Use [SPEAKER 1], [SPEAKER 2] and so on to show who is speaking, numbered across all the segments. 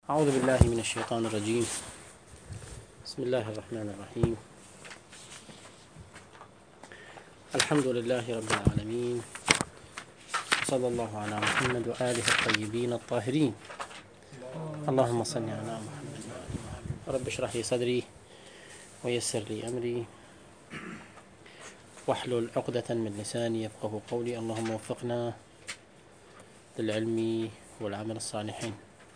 [SPEAKER 1] أعوذ بالله من الشيطان الرجيم. بسم الله الرحمن الرحيم. الحمد لله رب العالمين، وصلى الله على محمد وآله الطيبين الطاهرين. اللهم صل على محمد وآل محمد. رب اشرح لي صدري ويسر لي أمري واحلل عقدة من لساني يفقه قولي. اللهم وفقنا للعلم والعمل الصالحين.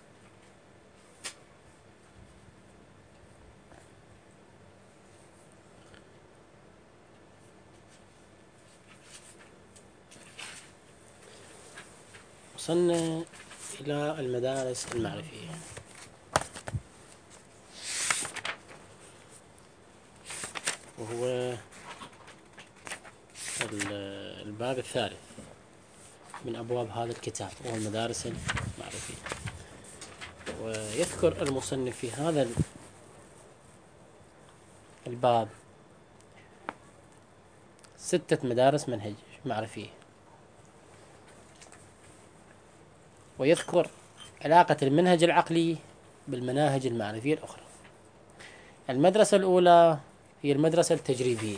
[SPEAKER 1] وصلنا إلى المدارس المعرفية، وهو الباب الثالث من أبواب هذا الكتاب، وهو المدارس المعرفية. ويذكر المصنف في هذا الباب 6 مدارس منهج معرفية، ويذكر علاقة المنهج العقلي بالمناهج المعرفية الأخرى. المدرسة الأولى هي المدرسة التجريبية،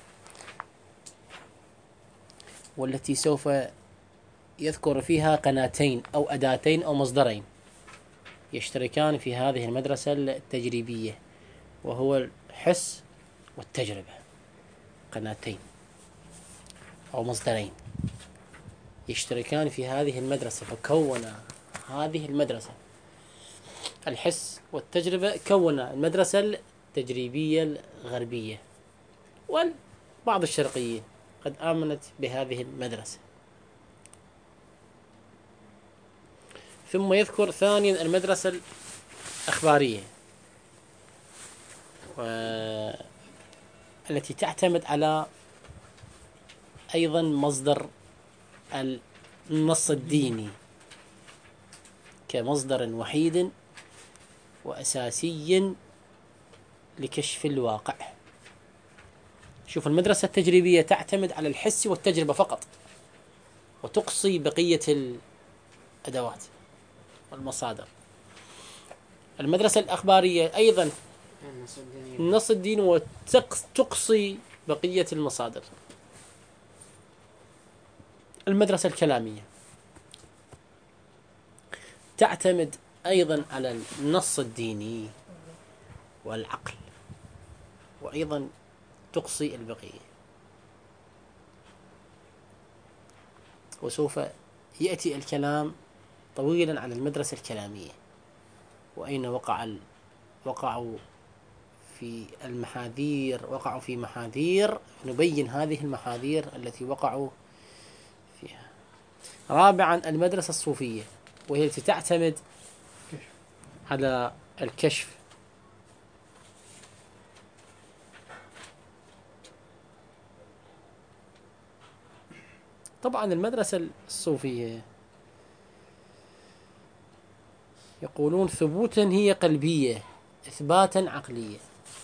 [SPEAKER 1] والتي سوف يذكر فيها قناتين أو أداتين أو مصدرين يشتركان في هذه المدرسة التجريبية، وهو الحس والتجربة. قناتين أو مصدرين يشتركان في هذه المدرسة، فكون هذه المدرسة الحس والتجربة، كون المدرسة التجريبية الغربية، والبعض الشرقيين قد آمنت بهذه المدرسة. ثم يذكر ثانيا المدرسة الأخبارية، التي تعتمد على أيضا مصدر النص الديني كمصدر وحيد وأساسي لكشف الواقع. شوف، المدرسة التجريبية تعتمد على الحس والتجربة فقط، وتقصي بقية الأدوات والمصادر. المدرسة الأخبارية أيضا النص الديني وتقصي بقية المصادر. المدرسة الكلامية تعتمد أيضا على النص الديني والعقل، وأيضا تقصي البقية. وسوف يأتي الكلام طويلا عن المدرسة الكلامية، وأين وقعوا في المحاذير، وقعوا في محاذير، نبين هذه المحاذير التي وقعوا فيها. رابعا المدرسة الصوفية، وهي التي تعتمد على الكشف. طبعا المدرسة الصوفية يقولون ثبوتا هي قلبية، إثباتا عقلية.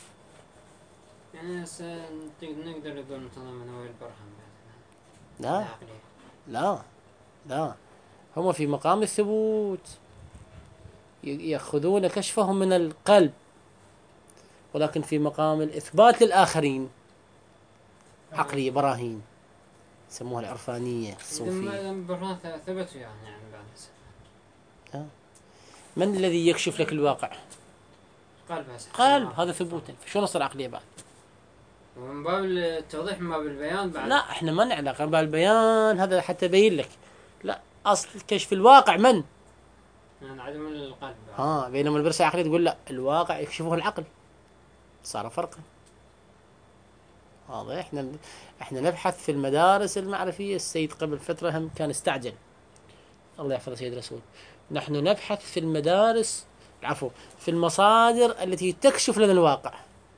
[SPEAKER 2] يعني نقدر نقول متضمن هو البرهان.
[SPEAKER 1] لا لا لا، هم في مقام الثبوت يأخذون كشفهم من القلب، ولكن في مقام الإثبات للآخرين عقلية، براهين، يسموها العرفانية الصوفية.
[SPEAKER 2] البرهان ثبتوا يعني بعد.
[SPEAKER 1] من الذي يكشف لك الواقع؟ قلب، هذا ثبوتا. شو نصر عقلية بعد؟
[SPEAKER 2] ومن باب التوضيح، من باب البيان بعد.
[SPEAKER 1] لا، احنا ما نعلق باب البيان، هذا حتى يبين لك. لا، اصل كشف الواقع من؟
[SPEAKER 2] يعني عدم القلب.
[SPEAKER 1] بينما المدرسة العقلية تقول لا، الواقع يكشفه العقل. صار فرقا. واضح. احنا نبحث في المدارس المعرفية. السيد قبل فترة هم كان استعجل، الله يحفظ سيد رسول. نحن نبحث في المدارس، في المصادر التي تكشف لنا الواقع.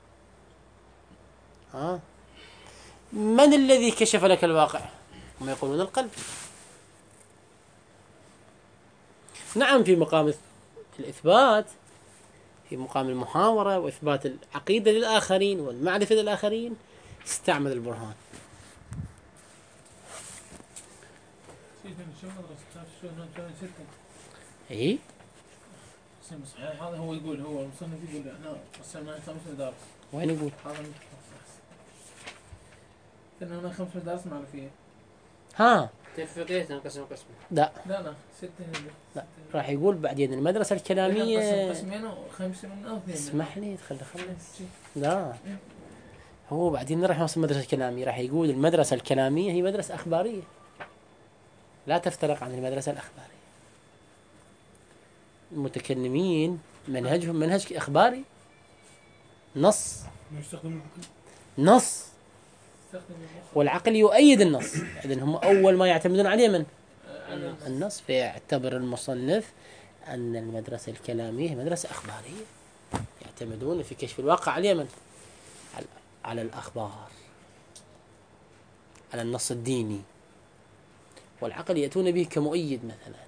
[SPEAKER 1] من الذي كشف لك الواقع؟ هم يقولون القلب. نعم، في مقام الإثبات، في مقام المحاورة وإثبات العقيدة للآخرين والمعرفة للآخرين، استعمل البرهان. اي
[SPEAKER 3] تقسيم صحيح. هذا هو يقول، هو المصنف يقول احنا قسمناها 5 مدارس.
[SPEAKER 1] وين يقول؟
[SPEAKER 3] هذا لأن هنا 5 مدارس معرفية.
[SPEAKER 1] ها
[SPEAKER 2] تفقيه تنقسم قسمين.
[SPEAKER 1] لا
[SPEAKER 3] لا 6
[SPEAKER 1] لا، راح يقول بعدين المدرسة الكلامية.
[SPEAKER 3] قسمين وخمسة من أو 2.
[SPEAKER 1] اسمح لي خلي أخلص. لا هو بعدين راح يوصل المدرسة الكلامية، راح يقول المدرسة الكلامية هي مدرسة أخبارية لا تفترق عن المدرسة الأخبارية. المتكلمين منهجهم منهج أخباري، نص نص، والعقل يؤيد النص. إذن هم أول ما يعتمدون عليه من؟ النص. فيعتبر المصنف أن المدرسة الكلامية مدرسة أخبارية، يعتمدون في كشف الواقع على من؟ على الأخبار، على النص الديني، والعقل يأتون به كمؤيد مثلا،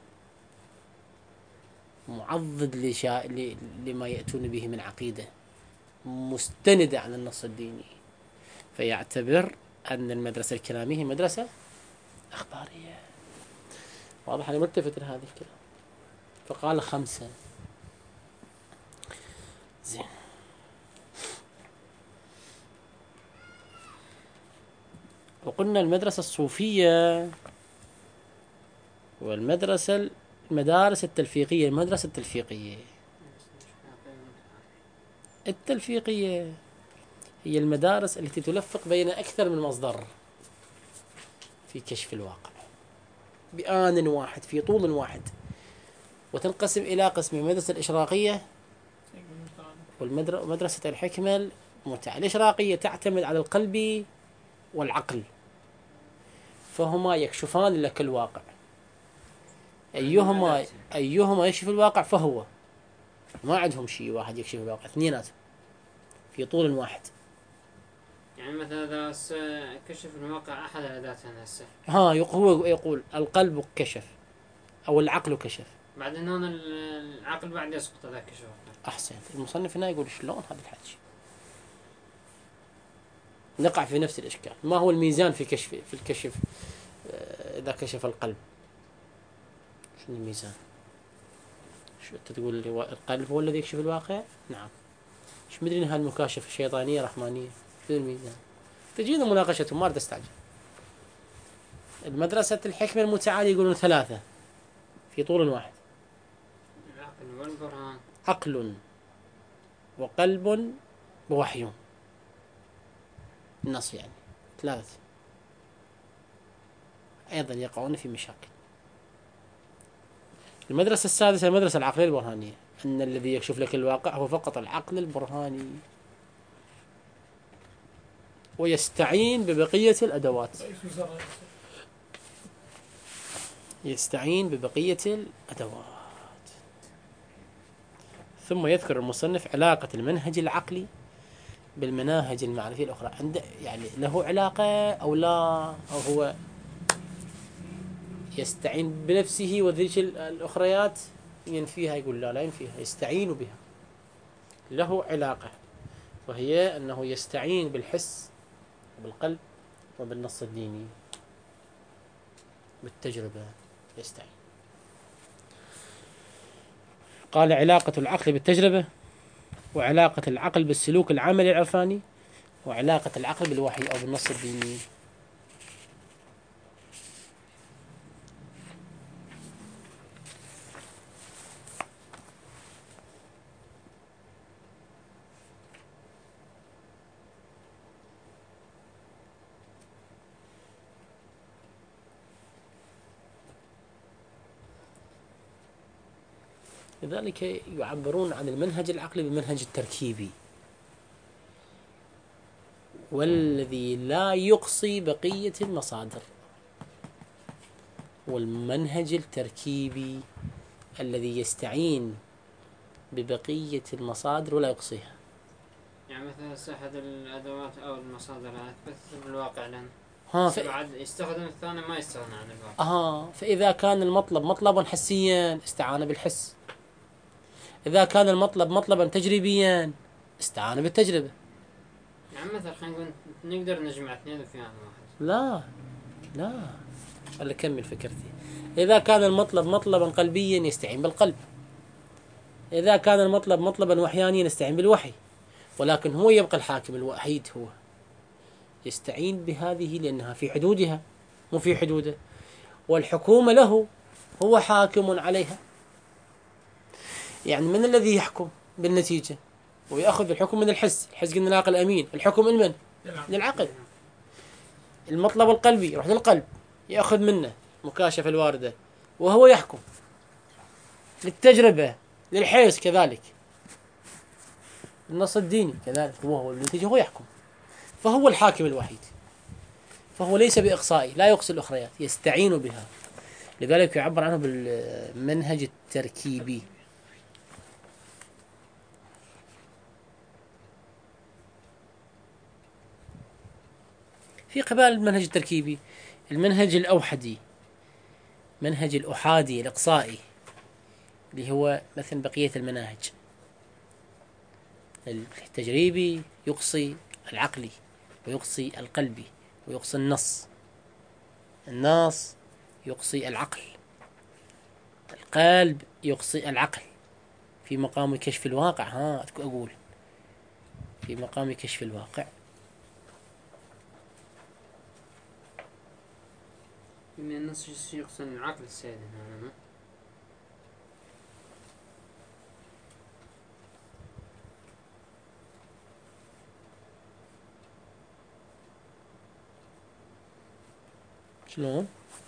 [SPEAKER 1] معضد لما يأتون به من عقيدة مستندة على النص الديني. فيعتبر أن المدرسة الكلامية هي مدرسة أخبارية. واضح؟ أنا ملتفت لهذا الكلام. فقال 5. زين. وقلنا المدرسة الصوفية المدارس التلفيقية. المدرسة التلفيقية هي المدارس التي تلفق بين أكثر من مصدر في كشف الواقع بآن واحد في طول واحد، وتنقسم إلى قسمين: المدرسة الإشراقية ومدرسة الحكمة المتعة. الإشراقية تعتمد على القلب والعقل، فهما يكشفان لك الواقع، أيهما يكشف الواقع فهو. ما عندهم شيء واحد يكشف الواقع، اثنيناتهم في طول واحد.
[SPEAKER 2] يعني مثلا إذا كشف الواقع أحد الأداتين هسه،
[SPEAKER 1] هو يقول القلب كشف أو العقل كشف،
[SPEAKER 2] بعدين هون العقل بعد يسقط هذا كشف.
[SPEAKER 1] أحسن. المصنف هنا يقول شلون هذا الحكي؟ نقع في نفس الإشكال. ما هو الميزان في الكشف؟ إذا كشف القلب شنو الميزان؟ شو أنت تقول لي القلب هو الذي يكشف الواقع؟ نعم. مش مدري إن هالمكاشفة شيطانية رحمانية؟ شنو الميزان؟ تجينا مناقشتهم، ما أريد أستعجل. المدرسة الحكمة المتعالية يقولون 3 في طول واحد:
[SPEAKER 2] العقل والبرهان،
[SPEAKER 1] عقل وقلب ووحي. النص يعني 3 أيضا يقعون في مشاكل. المدرسة السادسة المدرسة العقلية البرهانية، أن الذي يكشف لك الواقع هو فقط العقل البرهاني، ويستعين ببقية الأدوات. ثم يذكر المصنف علاقة المنهج العقلي بالمناهج المعرفية الأخرى. عنده يعني له علاقة أو لا، أو هو يستعين بنفسه وذيك الأخريات ينفيها؟ يقول لا ينفيها، يستعين بها. له علاقة، وهي أنه يستعين بالحس وبالقلب وبالنص الديني، بالتجربة يستعين. قال علاقة العقل بالتجربة، وعلاقة العقل بالسلوك العملي العرفاني، وعلاقة العقل بالوحي أو بالنص الديني. لذلك يعبرون عن المنهج العقلي بالمنهج التركيبي، والذي لا يقصي بقية المصادر، والمنهج التركيبي الذي يستعين ببقية المصادر ولا يقصيها.
[SPEAKER 2] يعني مثلا أحد الأدوات أو المصادر تثبت بالواقع لنا، بعد يستخدم الثاني ما يستغنى عن الواقع.
[SPEAKER 1] فإذا كان المطلب مطلبا حسيا استعان بالحس، إذا كان المطلب مطلبا تجريبيا استعان بالتجربة.
[SPEAKER 2] يعني مثلا خلينا نقول نقدر نجمع 2 في آن واحد.
[SPEAKER 1] لا خلي أكمل فكرتي. إذا كان المطلب مطلبا قلبيا يستعين بالقلب، إذا كان المطلب مطلبا وحيانيا نستعين بالوحي، ولكن هو يبقى الحاكم الوحيد، هو يستعين بهذه لأنها في حدودها مو في حدوده، والحكومة له، هو حاكم عليها. يعني من الذي يحكم بالنتيجة ويأخذ الحكم؟ من الحس. الحس قلنا العقل أمين، الحكم من من؟ للعقل. المطلب القلبي يروح للقلب يأخذ منه مكاشفة الواردة وهو يحكم. للتجربة، للحس كذلك، النص الديني كذلك، هو النتيجة هو يحكم، فهو الحاكم الوحيد. فهو ليس بإقصائي، لا يقصي الأخريات، يستعين بها. لذلك يعبر عنه بالمنهج التركيبي. في قبال المنهج التركيبي المنهج الأوحدي، منهج الأحادي الإقصائي، اللي هو مثل بقية المناهج. التجريبي يقصي العقلي ويقصي القلبي ويقصي النص، النص يقصي العقل، القلب يقصي العقل في مقام كشف الواقع. أقول في مقام كشف الواقع.
[SPEAKER 2] من النص يقصي العقل السيد هنا.
[SPEAKER 1] شلون؟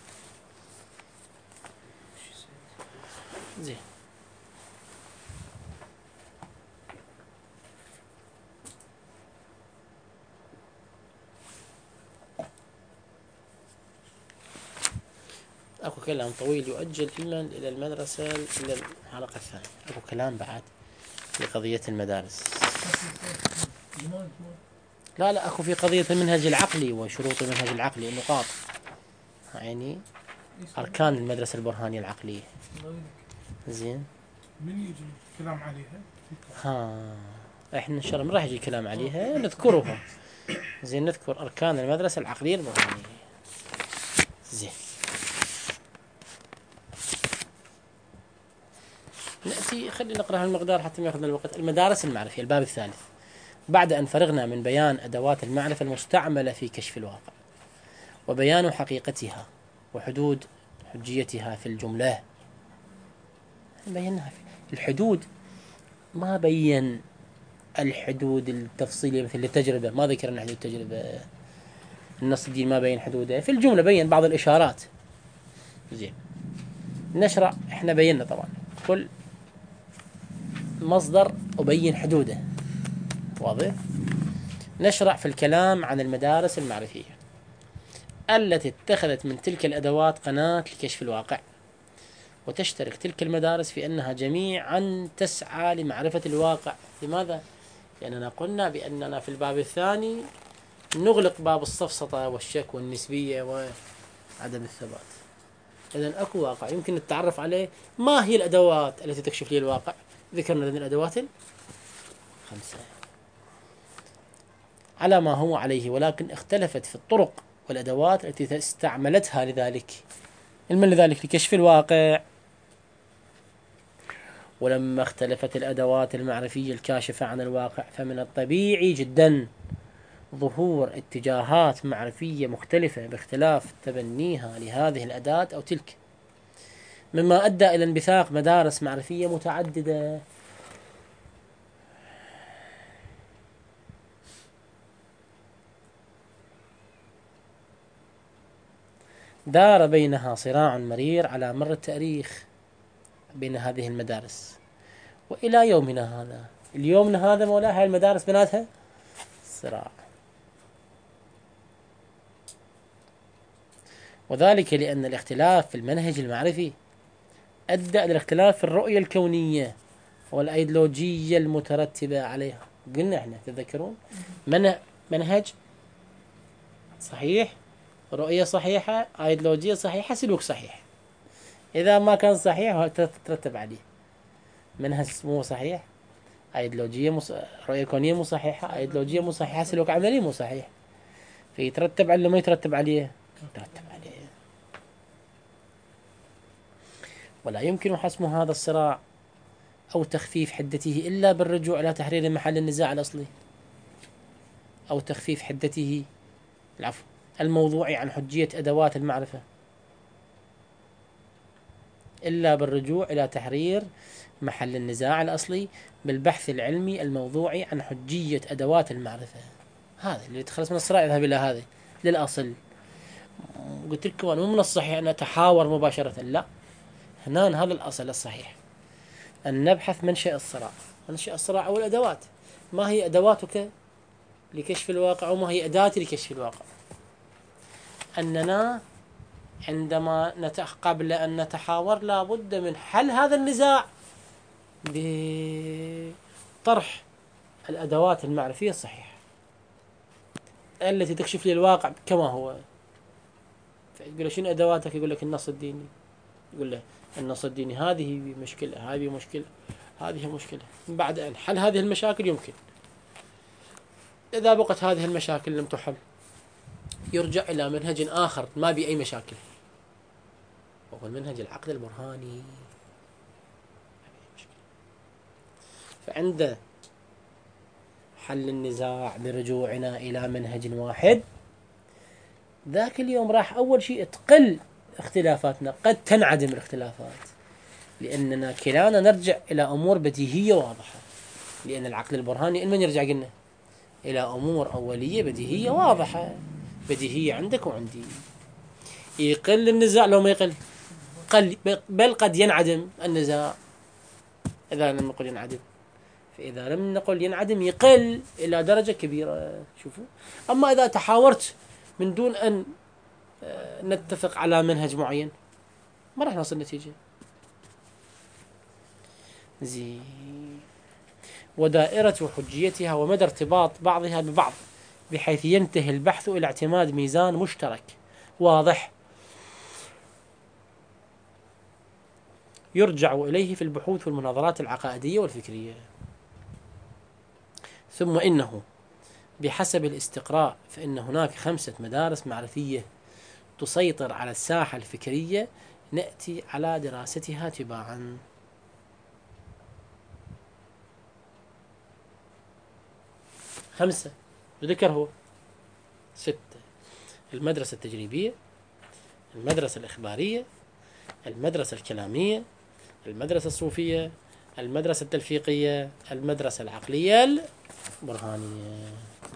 [SPEAKER 1] زين. اكو كلام طويل يؤجل إلى المدرسة، إلى الحلقة الثانية. اكو كلام بعد في قضية المدارس. لا اكو في قضية المنهج العقلي وشروط المنهج العقلي، النقاط، يعني أركان المدرسة البرهانية العقلية. زين.
[SPEAKER 3] من يجي كلام عليها؟
[SPEAKER 1] احنا ان شاء الله ما راح يجي كلام عليها، نذكرها. زين، نذكر أركان المدرسة العقلية البرهانية. زين. نأتي، خلينا نقرأ المقدار حتى ما يأخذنا الوقت. المدارس المعرفية، الباب الثالث. بعد أن فرغنا من بيان أدوات المعرفة المستعملة في كشف الواقع وبيان حقيقتها وحدود حجيتها في الجملة، بيناها في الحدود. ما بين الحدود التفصيلية مثل التجربة، ما ذكرنا حدود التجربة. النص الدين ما بين حدوده، في الجملة بين بعض الإشارات. زين. نشرع، احنا بينا طبعا كل مصدر أبين حدوده، واضح. نشرع في الكلام عن المدارس المعرفية التي اتخذت من تلك الأدوات قناة لكشف الواقع، وتشترك تلك المدارس في أنها جميعا تسعى لمعرفة الواقع. لماذا؟ لأننا قلنا بأننا في الباب الثاني نغلق باب السفسطة والشك والنسبية وعدم الثبات. إذن أكو واقع يمكن التعرف عليه. ما هي الأدوات التي تكشف لي الواقع؟ ذكرنا لنا الأدوات 5 على ما هو عليه، ولكن اختلفت في الطرق والأدوات التي استعملتها لذلك. علما لذلك لكشف الواقع. ولما اختلفت الأدوات المعرفية الكاشفة عن الواقع، فمن الطبيعي جدا ظهور اتجاهات معرفية مختلفة باختلاف تبنيها لهذه الأداة أو تلك، مما أدى إلى انبثاق مدارس معرفية متعددة. دار بينها صراع مرير على مر التاريخ بين هذه المدارس، وإلى يومنا هذا. اليومنا هذا مولاها هاي المدارس بيناتها صراع، وذلك لأن الاختلاف في المنهج المعرفي أدى إلى الاختلاف في الرؤية الكونية والأيديولوجية المترتبة عليها. قلنا احنا تذكرون منهج صحيح، رؤية صحيحة، أيديولوجية صحيحة، سلوك صحيح. إذا ما كان صحيح تترتب عليه منهج مو صحيح، أيديولوجية رؤية كونية مو صحيحة، أيديولوجية مو صحيحة، سلوك عملي مو صحيح. فيترتب عليه ما يترتب عليه، يترتب عليه. ولا يمكن حسم هذا الصراع أو تخفيف حدته إلا بالرجوع إلى تحرير محل النزاع الأصلي، أو تخفيف حدته الموضوعي عن حجية أدوات المعرفة، إلا بالرجوع إلى تحرير محل النزاع الأصلي بالبحث العلمي الموضوعي عن حجية أدوات المعرفة. هذا اللي يتخلص من الصراع يذهب إلى هذا للأصل. قلت لكم أنا مو من الصحيح أن أتحاور مباشرة، لا، هنا هذا الأصل الصحيح، أن نبحث منشأ الصراع. منشأ الصراع أو الأدوات، ما هي أدواتك لكشف الواقع وما هي أداتي لكشف الواقع. أننا عندما قبل أن نتحاور لا بد من حل هذا النزاع بطرح الأدوات المعرفية الصحيحة التي تكشف لي الواقع كما هو. يقول له شنو أدواتك؟ يقول لك النص الديني. يقول له النص الديني هذه مشكلة، هذه مشكلة، هذه مشكلة. بعد أن حل هذه المشاكل يمكن، إذا بقت هذه المشاكل لم تحل يرجع إلى منهج آخر ما بأي مشاكل، وهو المنهج العقد البرهاني. فعند حل النزاع برجوعنا إلى منهج واحد، ذاك اليوم راح أول شيء تقل اختلافاتنا، قد تنعدم الاختلافات، لأننا كلانا نرجع إلى أمور بديهية واضحة. لأن العقد البرهاني من يرجع قلنا إلى أمور أولية بديهية واضحة، بديهية عندك وعندي. يقل النزاع لو ما يقل، بل قد ينعدم النزاع إذا لم نقل ينعدم. فإذا لم نقل ينعدم يقل إلى درجة كبيرة. شوفوا، أما إذا تحاورت من دون أن نتفق على منهج معين ما راح نصل نتيجة. ودائرة حجيتها ومدى ارتباط بعضها ببعض بحيث ينتهي البحث إلى اعتماد ميزان مشترك واضح يرجع إليه في البحوث والمناظرات العقائدية والفكرية. ثم إنه بحسب الاستقراء فإن هناك 5 مدارس معرفية تسيطر على الساحة الفكرية نأتي على دراستها تباعا. 5 ذكر هو 6: المدرسة التجريبية، المدرسة الإخبارية، المدرسة الكلامية، المدرسة الصوفية، المدرسة التلفيقية، المدرسة العقلية البرهانية.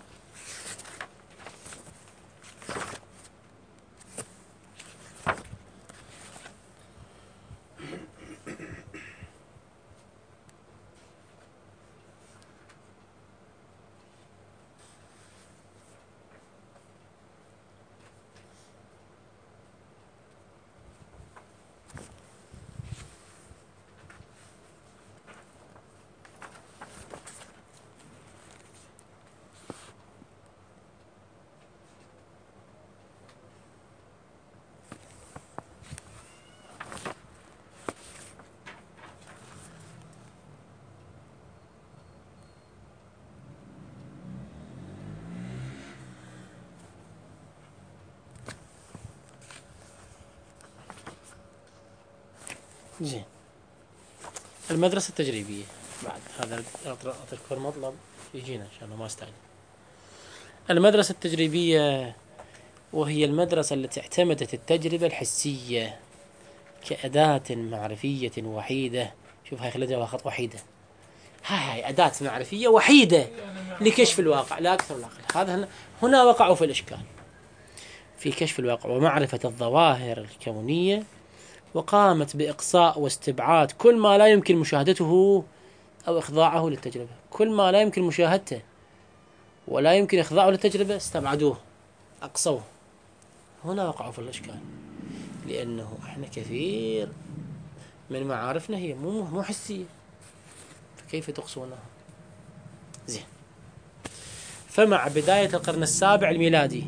[SPEAKER 1] زين، المدرسة التجريبية بعد هذا أذكر مطلب يجينا إن شاء الله ما استعجل. المدرسة التجريبية وهي المدرسة التي اعتمدت التجربة الحسية كأداة معرفية وحيدة. شوف هاي خليتها خط وحيدة، هاي أداة معرفية وحيدة لكشف الواقع لا أكثر ولا أقل. هذا هنا وقعوا في الإشكال في كشف الواقع ومعرفة الظواهر الكونية، وقامت بإقصاء واستبعاد كل ما لا يمكن مشاهدته أو إخضاعه للتجربة. كل ما لا يمكن مشاهدته ولا يمكن إخضاعه للتجربة استبعدوه، أقصوه. هنا وقعوا في الإشكال، لأنه إحنا كثير من معارفنا هي مو حسية، فكيف تقصونها؟ زين، فمع بداية القرن السابع الميلادي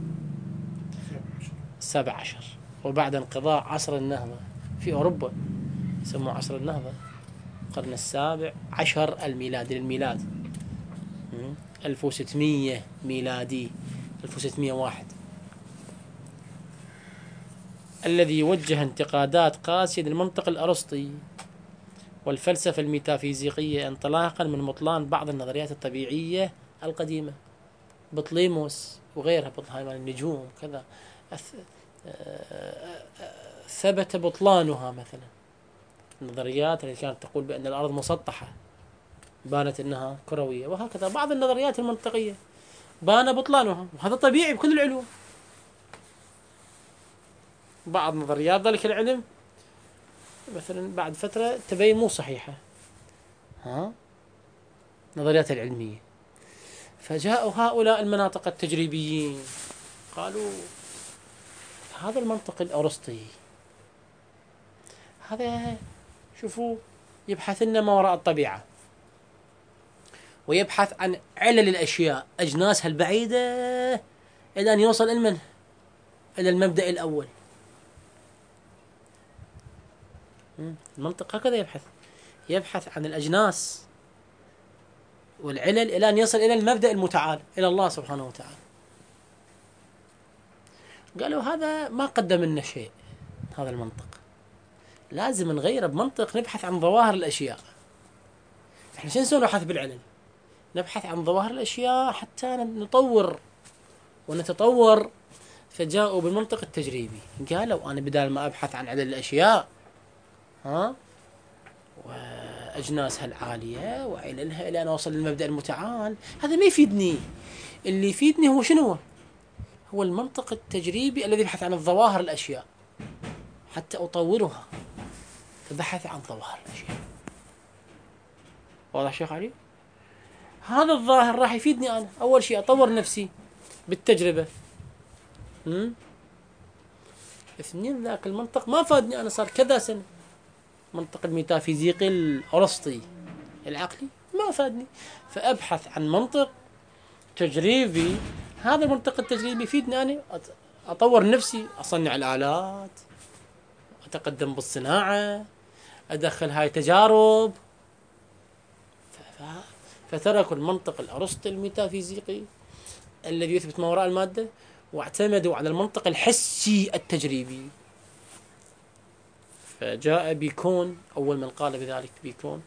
[SPEAKER 1] 17 وبعد انقضاء عصر النهضة في أوروبا، يسموه عصر النهضة، القرن السابع عشر الميلادي للميلاد 1600 ميلادي 1601، الذي وجه انتقادات قاسية للمنطق الأرسطي والفلسفة الميتافيزيقية انطلاقا من بطلان بعض النظريات الطبيعية القديمة، بطليموس وغيرها، هاي مال النجوم كذا، ثبت بطلانها. مثلا النظريات التي كانت تقول بأن الأرض مسطحة بانت أنها كروية، وهكذا بعض النظريات المنطقية بان بطلانها، وهذا طبيعي بكل العلوم. بعض نظريات ذلك العلم مثلا بعد فترة تبين مو صحيحة، نظريات العلمية. فجاءوا هؤلاء المناطق التجريبيين قالوا هذا المنطق الأرسطي هذا شوفوا يبحث لنا ما وراء الطبيعة، ويبحث عن علل الأشياء أجناسها البعيدة إلى أن يوصل إلى المبدأ الأول. المنطق هكذا يبحث عن الأجناس والعلل إلى أن يصل إلى المبدأ المتعال، إلى الله سبحانه وتعالى. قالوا هذا ما قدم لنا شيء، هذا المنطق لازم نغيره بمنطق نبحث عن ظواهر الأشياء. احنا شو نسوي؟ نبحث بالعلل، نبحث عن ظواهر الأشياء حتى نطور ونتطور. فجاءوا بالمنطق التجريبي، قالوا أنا بدال ما أبحث عن علل الأشياء وأجناسها العالية وعللها إلى أن أوصل للمبدأ المتعال، هذا ما يفيدني. اللي يفيدني هو شنو؟ هو المنطق التجريبي الذي يبحث عن الظواهر الأشياء حتى أطورها. فبحث عن ظواهر الأشياء. واضح شيخ علي؟ هذا الظاهر راح يفيدني أنا. أول شيء أطور نفسي بالتجربة. اثنين، ذاك المنطق ما فادني، أنا صار كذا سنة منطق الميتافيزيقي الأرسطي العقلي ما فادني، فأبحث عن منطق تجريبي. هذا المنطق التجريبي يفيدني أنا أطور نفسي، أصنع الآلات، أتقدم بالصناعة، أدخل هاي تجارب. فتركوا المنطق الأرسطي الميتافيزيقي الذي يثبت ما وراء المادة، واعتمدوا على المنطق الحسي التجريبي. فجاء بيكون أول من قال بذلك. بيكون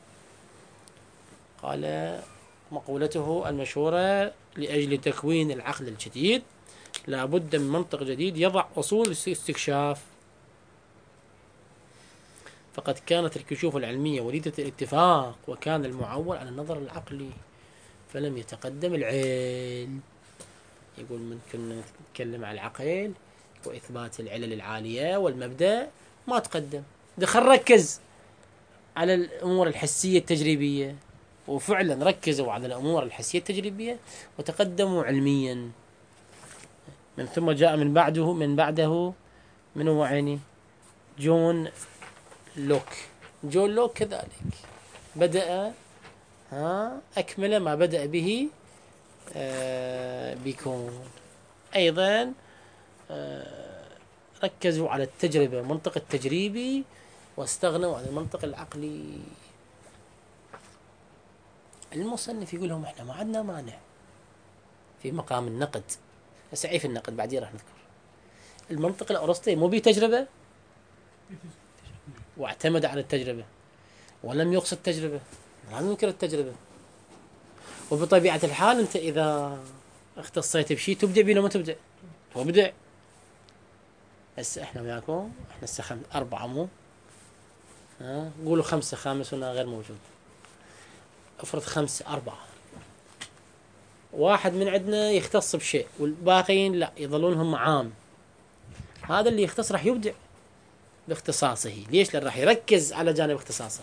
[SPEAKER 1] قال مقولته المشهورة: لأجل تكوين العقل الجديد لا بد من منطق جديد يضع أصول الاستكشاف. فقد كانت الكشوف العلمية وليدة الاتفاق، وكان المعول على النظر العقلي، فلم يتقدم العلم. يقول ممكن نتكلم عن العقل وإثبات العلل العالية والمبدأ، ما تقدم، دخل ركز على الأمور الحسية التجريبية، وفعلا ركزوا على الأمور الحسية التجريبية وتقدموا علميا. من ثم جاء من بعده من هو عيني جون لوك كذلك بدأ أكمل ما بدأ به بيكون. أيضا ركزوا على التجربة، منطق التجريبي، واستغنوا عن المنطق العقلي. المصنف يقول لهم احنا ما عندنا مانع في مقام النقد، سعي في النقد بعدين راح نذكر. المنطق الأرسطي مو بتجربة، واعتمد على التجربة ولم يقصد التجربة، لم ينكر التجربة. وبطبيعة الحال أنت إذا اختصيت بشيء تبدع بيه، ما تبدع وابدع. هسه احنا وياكم، احنا هسه 4 مو قولوا 5، خامسنا غير موجود. افرض 5 4، واحد من عندنا يختص بشيء والباقيين لا يظلون هم عام. هذا اللي يختص راح يبدع باختصاصه. ليش؟ لأن راح يركز على جانب اختصاصه.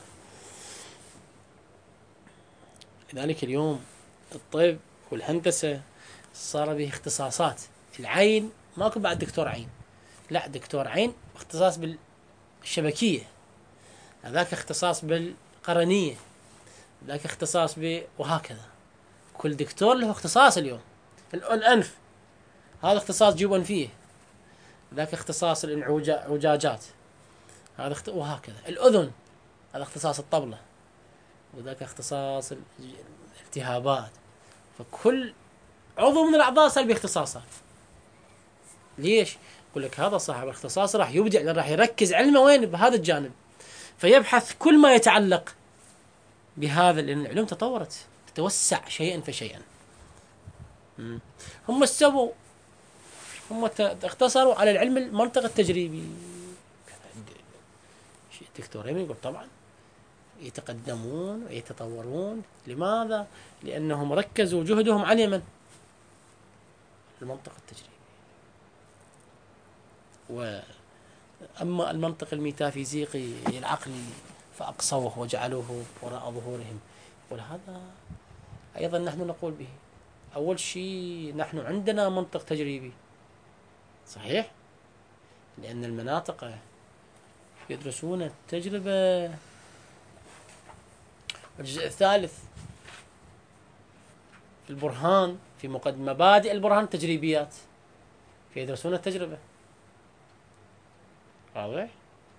[SPEAKER 1] لذلك اليوم الطب والهندسة صار به اختصاصات. العين ماكو بعد دكتور عين، لا، دكتور عين اختصاص بالشبكية، هذاك اختصاص بالقرنية، ذاك اختصاص وهكذا. كل دكتور له اختصاص. اليوم الأنف هذا اختصاص جيوب أنفية، ذاك اختصاص العجاجات، هذا وهكذا. الأذن هذا اختصاص الطبلة، وذاك اختصاص الالتهابات. فكل عضو من الأعضاء صار باختصاصات. ليش؟ يقول لك هذا صاحب الاختصاص راح يبدع، لأن راح يركز علمه وين؟ بهذا الجانب، فيبحث كل ما يتعلق بهذا، لأن العلوم تطورت تتوسع شيئا فشيئا. هم سووا، هم اختصروا على العلم المنطق التجريبي. الدكتور يمين يقول طبعا يتقدمون ويتطورون. لماذا؟ لأنهم ركزوا جهدهم على من؟ المنطق التجريبي. وأما المنطق الميتافيزيقي العقلي فأقصوه وجعلوه وراء ظهورهم. ولهذا أيضا نحن نقول به. أول شيء نحن عندنا منطق تجريبي صحيح، لأن المناطق يدرسون التجربة. الجزء الثالث في البرهان، في مبادئ البرهان التجريبيات، فيدرسون التجربة. واضح؟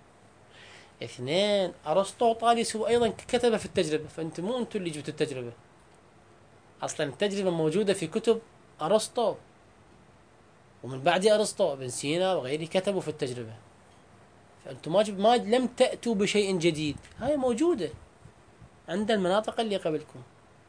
[SPEAKER 1] 2 أرسطو طالس هو أيضا كتب في التجربة، فأنتم مو أنتم اللي جبتوا التجربة، أصلا التجربة موجودة في كتب أرسطو، ومن بعد أرسطو ابن سينا وغيره كتبوا في التجربة. فأنتم ما لم تأتوا بشيء جديد، هاي موجودة عند المناطق اللي قبلكم.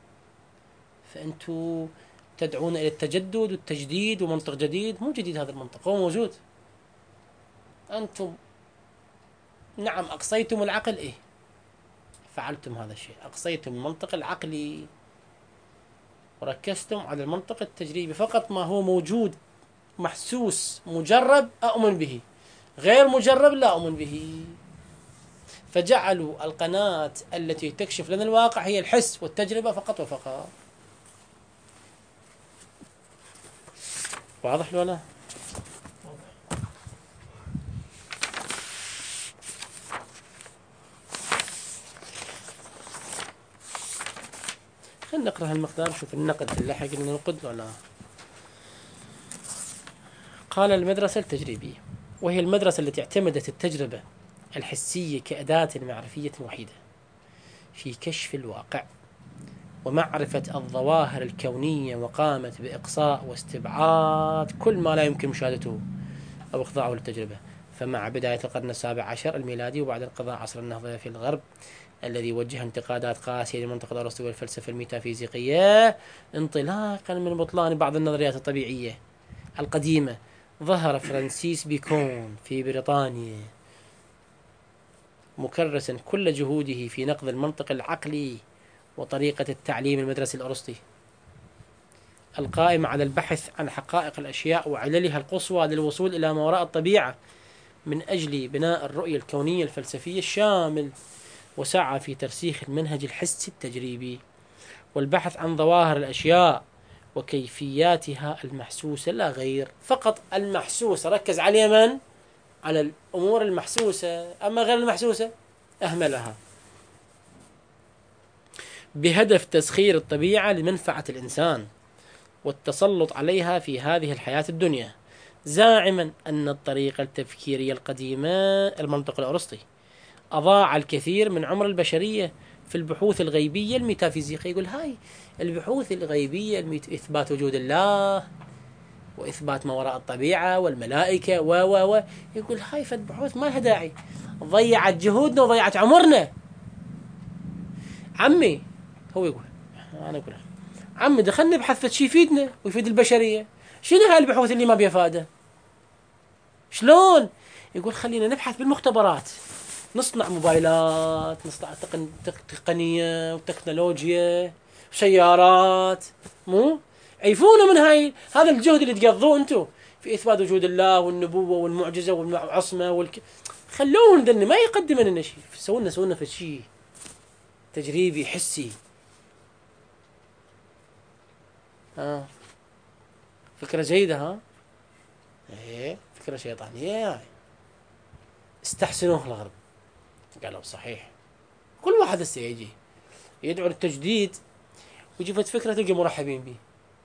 [SPEAKER 1] فأنتم تدعون إلى التجدد والتجديد ومنطق جديد. مو جديد هذا المنطق، هو موجود. أنتم نعم أقصيتم العقل، إيه فعلتم هذا الشيء، أقصيتم المنطق العقلي وركزتم على المنطق التجريبي فقط. ما هو موجود محسوس مجرب أؤمن به، غير مجرب لا أؤمن به. فجعلوا القناة التي تكشف لنا الواقع هي الحس والتجربة فقط وفقط. واضح ولا لا؟ خلينا نقرأ هالمقدار نشوف النقد اللحق اللي ننقد ولا. قال المدرسة التجريبية، وهي المدرسة التي اعتمدت التجربة الحسية كأداة معرفية وحيدة في كشف الواقع ومعرفة الظواهر الكونية، وقامت بإقصاء واستبعاد كل ما لا يمكن مشاهدته أو إخضاعه للتجربة. فمع بداية القرن 17 الميلادي وبعد انقضاء عصر النهضة في الغرب الذي وجه انتقادات قاسية لمنطق الأرسطو والفلسفة الميتافيزيقية انطلاقا من بطلان بعض النظريات الطبيعية القديمة، ظهر فرانسيس بيكون في بريطانيا مكرسا كل جهوده في نقد المنطق العقلي وطريقة التعليم المدرسي الأرسطي القائم على البحث عن حقائق الأشياء وعللها القصوى للوصول إلى ما وراء الطبيعة من أجل بناء الرؤية الكونية الفلسفية الشامل. وسعى في ترسيخ المنهج الحسي التجريبي والبحث عن ظواهر الأشياء وكيفياتها المحسوسة لا غير. فقط المحسوسة ركز على من؟ على الأمور المحسوسة، أما غير المحسوسة أهملها، بهدف تسخير الطبيعة لمنفعة الإنسان والتسلط عليها في هذه الحياة الدنيا، زاعما أن الطريقة التفكيرية القديمة المنطق الأرسطي أضاع الكثير من عمر البشرية في البحوث الغيبية الميتافيزيقية. يقول هاي البحوث الغيبية إثبات وجود الله وإثبات ما وراء الطبيعة والملائكة يقول هاي فد بحوث ما لها داعي، ضيعت جهودنا وضيعت عمرنا. عمي هو يقول، أنا أقول عمي دخلنا نبحث في شيء يفيدنا ويفيد البشرية. شنو هاي البحوث اللي ما بيها فائدة؟ شلون؟ يقول خلينا نبحث بالمختبرات، نصنع موبايلات، نصنع تقنية وتكنولوجيا وسيارات، مو عيفونا من هذا الجهد اللي تقضوه انتم في إثبات وجود الله والنبوة والمعجزة والعصمة خلوهم ذن ما يقدم لنا شيء. سوونا في شيء تجريبي حسي. فكرة جيدة ها؟ ايه فكرة شيطانية. استحسنوه الغرب، قالوا صحيح. كل واحد يجي يدعو للتجديد ويجي فكرة تلقى مرحبين به،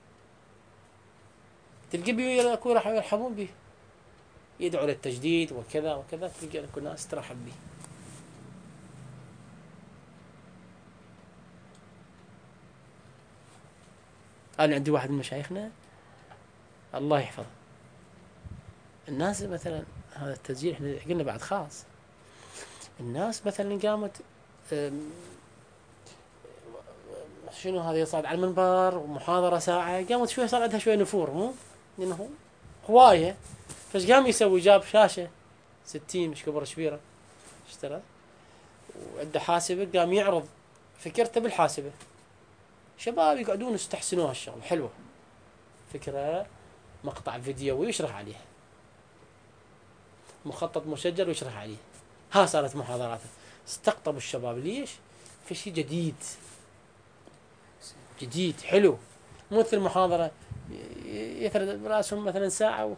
[SPEAKER 1] تلقى بيه راح يرحبون به، يدعو للتجديد وكذا وكذا، تلقى كل الناس ترحب به. أنا عندي واحد من مشايخنا الله يحفظه، الناس مثلا هذا التسجيل احنا قلنا بعد خاص، الناس مثلا قامت شنو هذا يصعد على المنبر ومحاضرة ساعة، قامت شوي صار عندها شوي نفور، مو لأنه هواية. فايش قام يسوي؟ جاب شاشة 60 مش كبر كبيرة اشترى، وعنده حاسبة، قام يعرض فكرته بالحاسبة. شباب يقعدون يستحسنوا هالشغل، حلوة فكرة، مقطع فيديو ويشرح عليه، مخطط مسجل ويشرح عليه. ها صارت محاضراته، استقطبوا الشباب. ليش؟ في شيء جديد حلو، مو مثل المحاضرة يفرد براسهم مثلا ساعة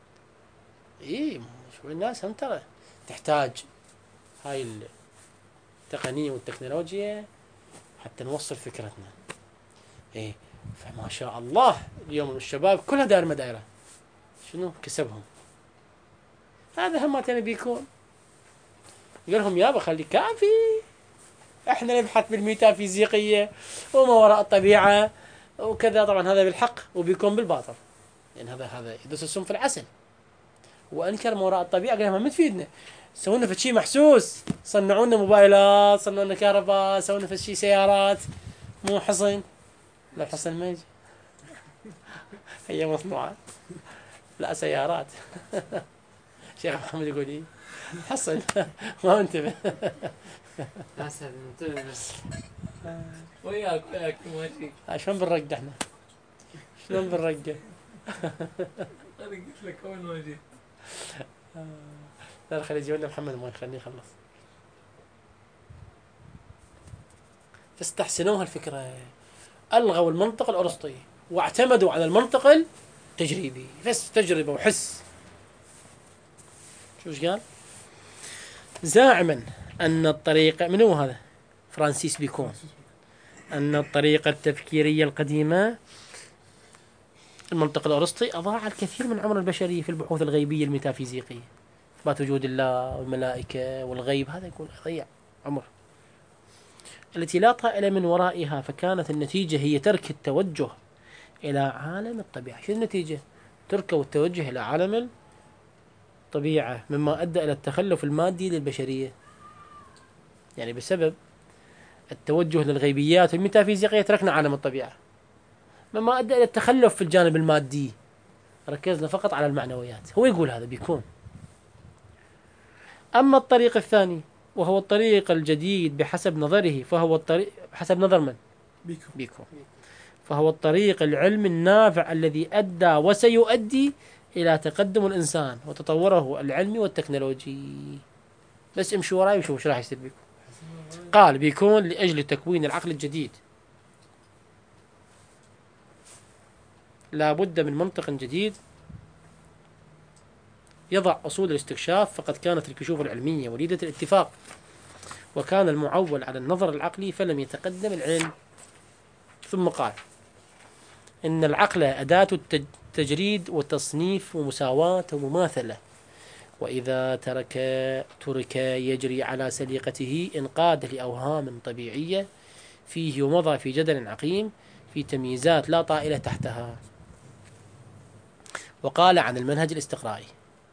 [SPEAKER 1] شو الناس هم ترى تحتاج هاي التقنية والتكنولوجيا حتى نوصل فكرتنا. فما شاء الله اليوم الشباب كلها داير مدايرة، شنو كسبهم؟ هذا هم تاني بيكون يقول لهم يابا خلي كافي، احنا نبحث بالميتافيزيقية وما وراء الطبيعة وكذا. طبعا هذا بالحق وبيكون بالباطل، لان هذا يدس السم في العسل. وانكر ما وراء الطبيعة، قال لهم ما تفيدنا، سوونا في شيء محسوس، صنعوا لنا موبايلات، صنعوا لنا كهرباء، سوونا في شيء سيارات، مو حصن. لا حصن ما يجي هي مصنوعات، لا سيارات. شيخ محمد يقول لي حصل ما انتبه.
[SPEAKER 2] اسد انتبه بس.
[SPEAKER 3] وياك ماشي.
[SPEAKER 1] شلون بنرقد احنا؟ شلون بنرقد؟
[SPEAKER 3] انا قلت لك اول ما جيت.
[SPEAKER 1] لا خلي يجيبنا محمد ما يخليه يخلص. فاستحسنوها الفكرة، ألغوا المنطق الأرسطي واعتمدوا على المنطق التجريبي، بس تجربة وحس. شو قال؟ زاعما أن الطريقة، من هو هذا؟ فرانسيس بيكون، أن الطريقة التفكيرية القديمة المنطق الأرسطي أضاع الكثير من عمر البشرية في البحوث الغيبية الميتافيزيقية، إثبات وجود الله والملائكة والغيب. هذا يكون أضيع عمر التي لا طائل من ورائها، فكانت النتيجة هي ترك التوجه إلى عالم الطبيعة. شو النتيجة؟ تركوا التوجه إلى عالم الطبيعة، مما أدى إلى التخلف المادي للبشرية. يعني بسبب التوجه للغيبيات والميتافيزيقية تركنا عالم الطبيعة، مما أدى إلى التخلف في الجانب المادي، ركزنا فقط على المعنويات. هو يقول هذا بيكون. أما الطريق الثاني وهو الطريق الجديد بحسب نظره، فهو الطريق حسب نظر من؟ بيكون. فهو الطريق العلمي النافع الذي أدى وسيؤدي إلى تقدم الإنسان وتطوره العلمي والتكنولوجي. بس امشوا وراي وشوفوا ايش راح يصير بيكون. قال بيكون لأجل تكوين العقل الجديد لا بد من منطق جديد يضع أصول الاستكشاف، فقد كانت الكشوف العلمية وليدة الاتفاق، وكان المعول على النظر العقلي فلم يتقدم العلم. ثم قال إن العقل أداة التجريد وتصنيف ومساواة ومماثلة، وإذا ترك يجري على سليقته انقاد لأوهام طبيعية فيه ومضى في جدل عقيم في تمييزات لا طائلة تحتها. وقال عن المنهج الاستقرائي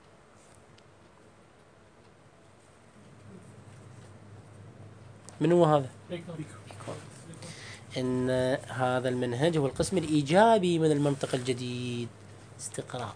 [SPEAKER 1] من هو هذا؟ إن هذا المنهج هو القسم الإيجابي من المنطق الجديد، استقراء.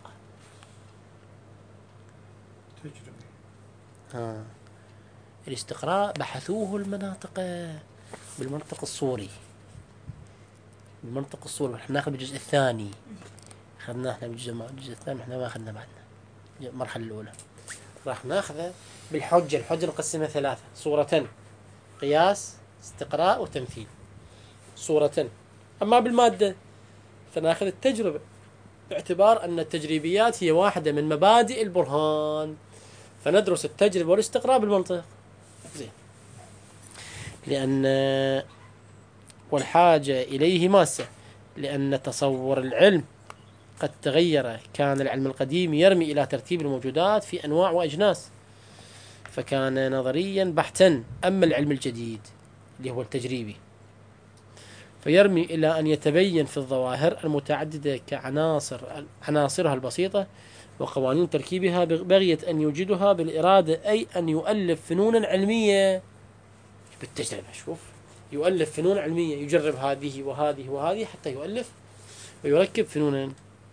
[SPEAKER 1] الاستقراء بحثوه المناطق بالمنطق الصوري. بالمنطق الصوري احنا ناخذ بالجزء الثاني، اخذناه احنا بالجزء الثاني، احنا ما اخذنا بعدنا المرحلة الأولى. راح ناخذه بالحجة. الحجة نقسمها ثلاثة: صورة، قياس، استقراء، وتمثيل. صورة. أما بالمادة فناخذ التجربة، باعتبار أن التجريبيات هي واحدة من مبادئ البرهان، فندرس التجربة والاستقراء بالمنطق. زين. لأن والحاجة إليه ماسة، لأن تصور العلم قد تغير. كان العلم القديم يرمي إلى ترتيب الموجودات في أنواع وأجناس، فكان نظريا بحتا. أما العلم الجديد اللي هو التجريبي فيرمي إلى أن يتبين في الظواهر المتعددة عناصرها البسيطة وقوانين تركيبها، بغية أن يوجدها بالإرادة، أي أن يؤلف فنونا علمية بالتجربة. شوف، يؤلف فنون علمية، يجرب هذه وهذه وهذه حتى يؤلف ويركب فنونا.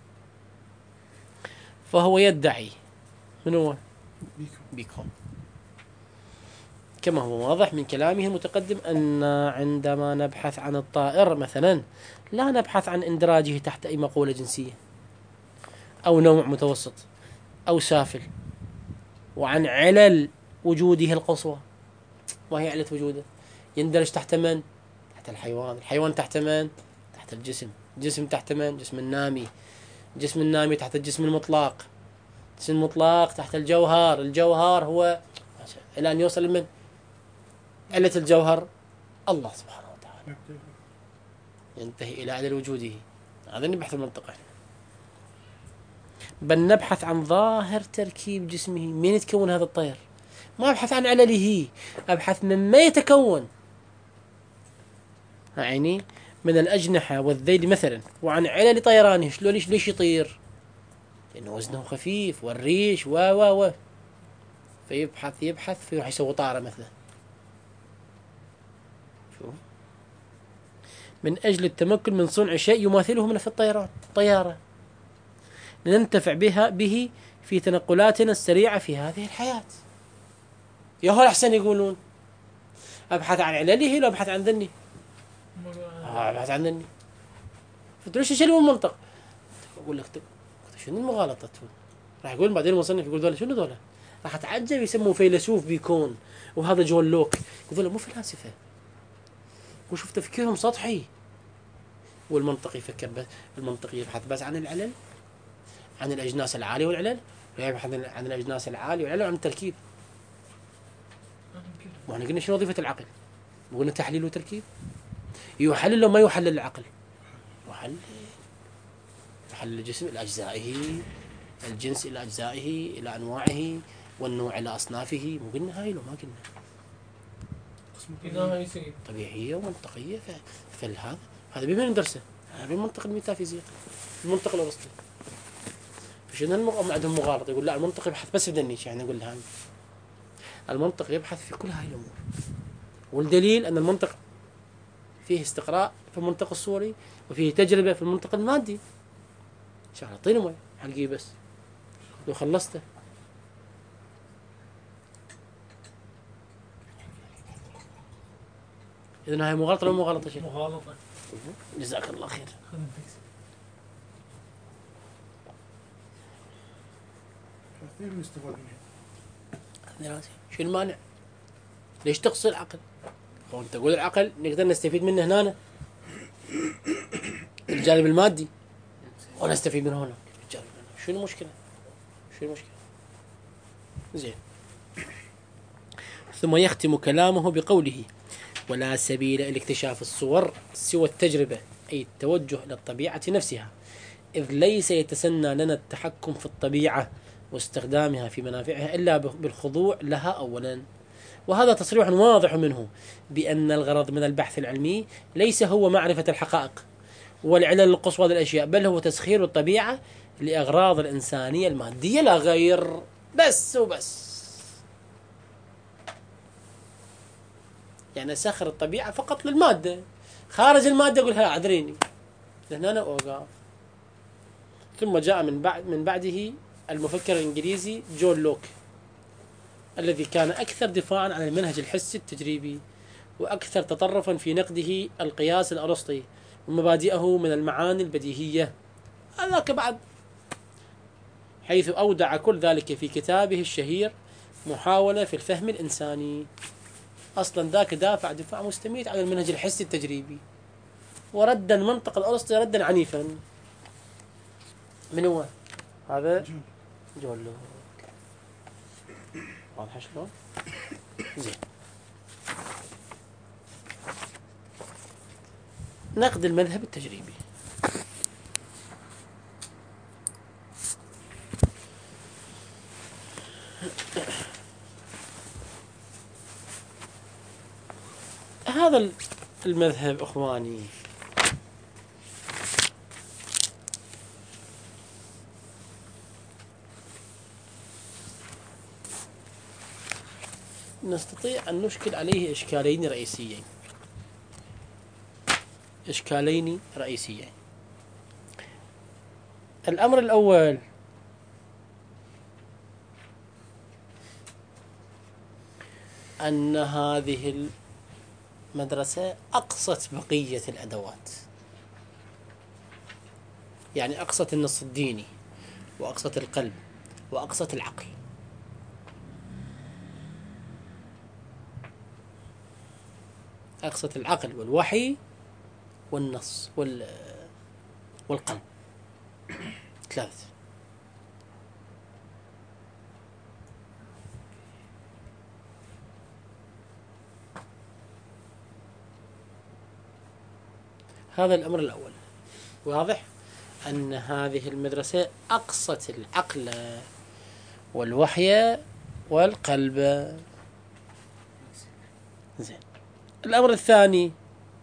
[SPEAKER 1] فهو يدعي من هو؟ بيكون. كما هو واضح من كلامه المتقدم أن عندما نبحث عن الطائر مثلا لا نبحث عن إندراجه تحت أي مقولة جنسية أو نوع متوسط أو سافل، وعن علل وجوده القصوى. وهي علة وجوده يندرج تحت من؟ تحت الحيوان. الحيوان تحت من؟ تحت الجسم. الجسم تحت من؟ جسم النامي. الجسم النامي تحت الجسم المطلق. الجسم المطلق تحت الجوهر. الجوهر هو إلى أن يوصل من؟ علة الجوهر الله سبحانه وتعالى، ينتهي إلى علل وجوده. هذا نبحث المنطقة. بل نبحث عن ظاهر تركيب جسمه، من يتكون هذا الطير. ما أبحث عن علله، أبحث مما يتكون، يعني من الأجنحة والذيل مثلا، وعن علل طيرانه. ليش يطير؟ لأنه وزنه خفيف، والريش و فيبحث فيروح يسوي طارة مثلا. من أجل التمكن من صنع شيء يماثله من في الطيران، طيارة، لننتفع به في تنقلاتنا السريعة في هذه الحياة. يا هو الأحسن يقولون أبحث عن علله ولا أبحث عن ذني؟ أبحث عن ذني. فتقول ليش من المنطق؟ أقول لك شنو المغالطة؟ راح يقول بعدين المصنف يقول ذولا شنو ذولا؟ راح أتعجب يسموه فيلسوف بيكون، وهذا جون لوك. يقول مو فلاسفة، وشوف تفكيرهم سطحي. والمنطق يفكر بس، المنطق يبحث بس عن العلل، عن الأجناس العالية والعلل، ويبحث عن الأجناس العالية والعلل وعن التركيب. واحنا قلنا شنو وظيفة العقل؟ قلنا تحليل وتركيب. يحلل وما يحلل العقل؟ يحلل الجسم إلى أجزائه، الجنس إلى أجزائه، إلى أنواعه، والنوع إلى أصنافه. مو قلنا هاي لو ما قلنا طبيعية ومنطقية. هذا بمن ندرسه؟ هذا بالمنطق الميتافيزيقي، المنطق الأرسطي. فشنو عندهم مغالطة؟ يقول لا المنطق يبحث بس في نيتشه. يعني نقول لها المنطق يبحث في كل هاي الأمور. والدليل أن المنطق فيه استقراء في المنطق الصوري، وفيه تجربة في المنطق المادي. شغله طين مي حلقيه بس لو خلصته. إذن هاي مغالطة ولا مغالطة شيء؟
[SPEAKER 3] مغالطة.
[SPEAKER 1] جزاك الله خير. شو المانع؟ ليش تقصي العقل؟ هو أنت تقول العقل نقدر نستفيد منه هنا الجانب المادي، ونستفيد منه هنا الجانب. شو المشكلة؟ زين. ثم يختم كلامه بقوله: ولا سبيل إلى اكتشاف الصور سوى التجربة، أي التوجه إلى الطبيعة نفسها، إذ ليس يتسنى لنا التحكم في الطبيعة واستخدامها في منافعها إلا بالخضوع لها أولا. وهذا تصريح واضح منه بأن الغرض من البحث العلمي ليس هو معرفة الحقائق والعلل القصوى للأشياء، بل هو تسخير الطبيعة لأغراض الإنسانية المادية لا غير. بس وبس. يعني سخر الطبيعة فقط للمادة، خارج المادة أقول أعذريني لأن أنا أوقف. ثم جاء من بعده المفكر الإنجليزي جون لوك، الذي كان أكثر دفاعا عن المنهج الحسي التجريبي، وأكثر تطرفا في نقده القياس الأرسطي ومبادئه من المعاني البديهية. هذاك بعد، حيث أودع كل ذلك في كتابه الشهير محاولة في الفهم الإنساني. أصلا ذاك دافع دفاع مستميت عن المنهج الحسي التجريبي، ورد المنطق الأرسطي ردا عنيفا. من هو؟ هذا جون لوك. واضح شلون؟ زين. نقد المذهب التجريبي. هذا المذهب أخواني نستطيع أن نشكل عليه إشكالين رئيسيين. إشكالين رئيسيين. الأمر الأول أن هذه المدرسة أقصت بقية الأدوات، يعني أقصت النص الديني وأقصت القلب وأقصت العقل. أقصت العقل والوحي والنص والقلب، ثلاثة. هذا الأمر الأول. واضح أن هذه المدرسة أقصت العقل والوحي والقلب. زين. الأمر الثاني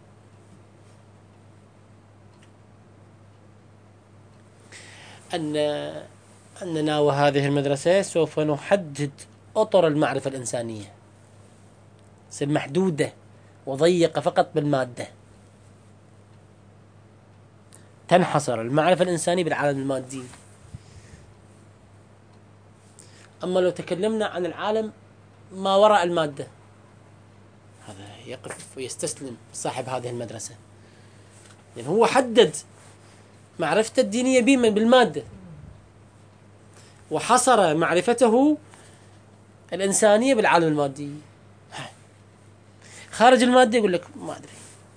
[SPEAKER 1] أننا وهذه المدرسة سوف نحدد أطر المعرفة الإنسانية، محدودة وضيقة فقط بالمادة. تنحصر المعرفة الإنسانية بالعالم المادي. أما لو تكلمنا عن العالم ما وراء المادة، هذا يقف ويستسلم صاحب هذه المدرسة، لأن هو حدد معرفته الدينية بالمادة، وحصر معرفته الإنسانية بالعالم المادي. خارج المادة يقول لك ما أدري.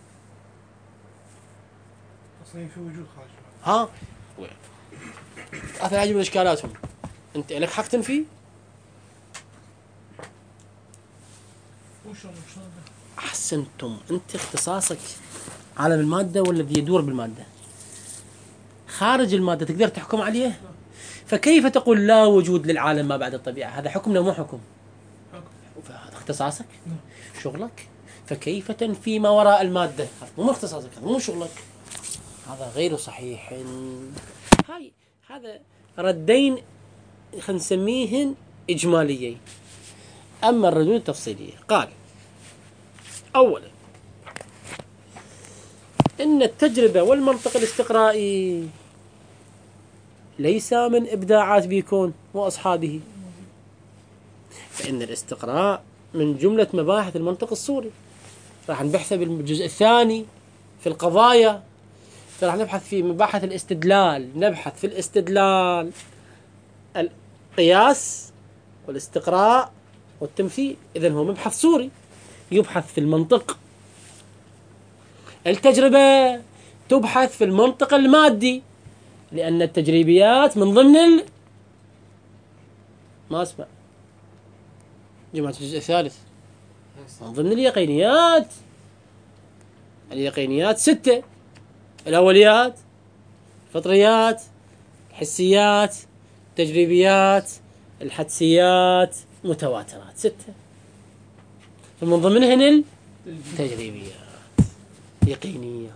[SPEAKER 3] أصلاً في وجود خارج.
[SPEAKER 1] ها هذا يعجب إشكالاتهم. أنت لك حق تنفي؟ أحسنتم. أنت اختصاصك عالم المادة والذي يدور بالمادة. خارج المادة تقدر تحكم عليه؟ فكيف تقول لا وجود للعالم ما بعد الطبيعة؟ هذا حكم لو مو حكم؟ هذا اختصاصك، شغلك. فكيف تنفي ما وراء المادة؟ هذا مو اختصاصك، هذا مو شغلك، هذا غير صحيح. هذا ردين خلينا نسميهن إجماليين. أما الردود التفصيلية، قال أولا إن التجربة والمنطق الاستقرائي ليس من إبداعات بيكون وأصحابه، فإن الاستقراء من جملة مباحث المنطق الصوري. راح نبحث بالجزء الثاني في القضايا، راح نبحث في مباحث الاستدلال، نبحث في الاستدلال القياس والاستقراء والتمثيل. إذن هو مبحث صوري يبحث في المنطق. التجربة تبحث في المنطق المادي، لأن التجريبيات من ضمن ما اسمع جماعة الجزء الثالث من ضمن اليقينيات. اليقينيات 6: الأوليات، الفطريات، الحسيات، التجريبيات، الحدسيات، متواترات. 6. فمن ضمنهن التجريبيات، يقينيات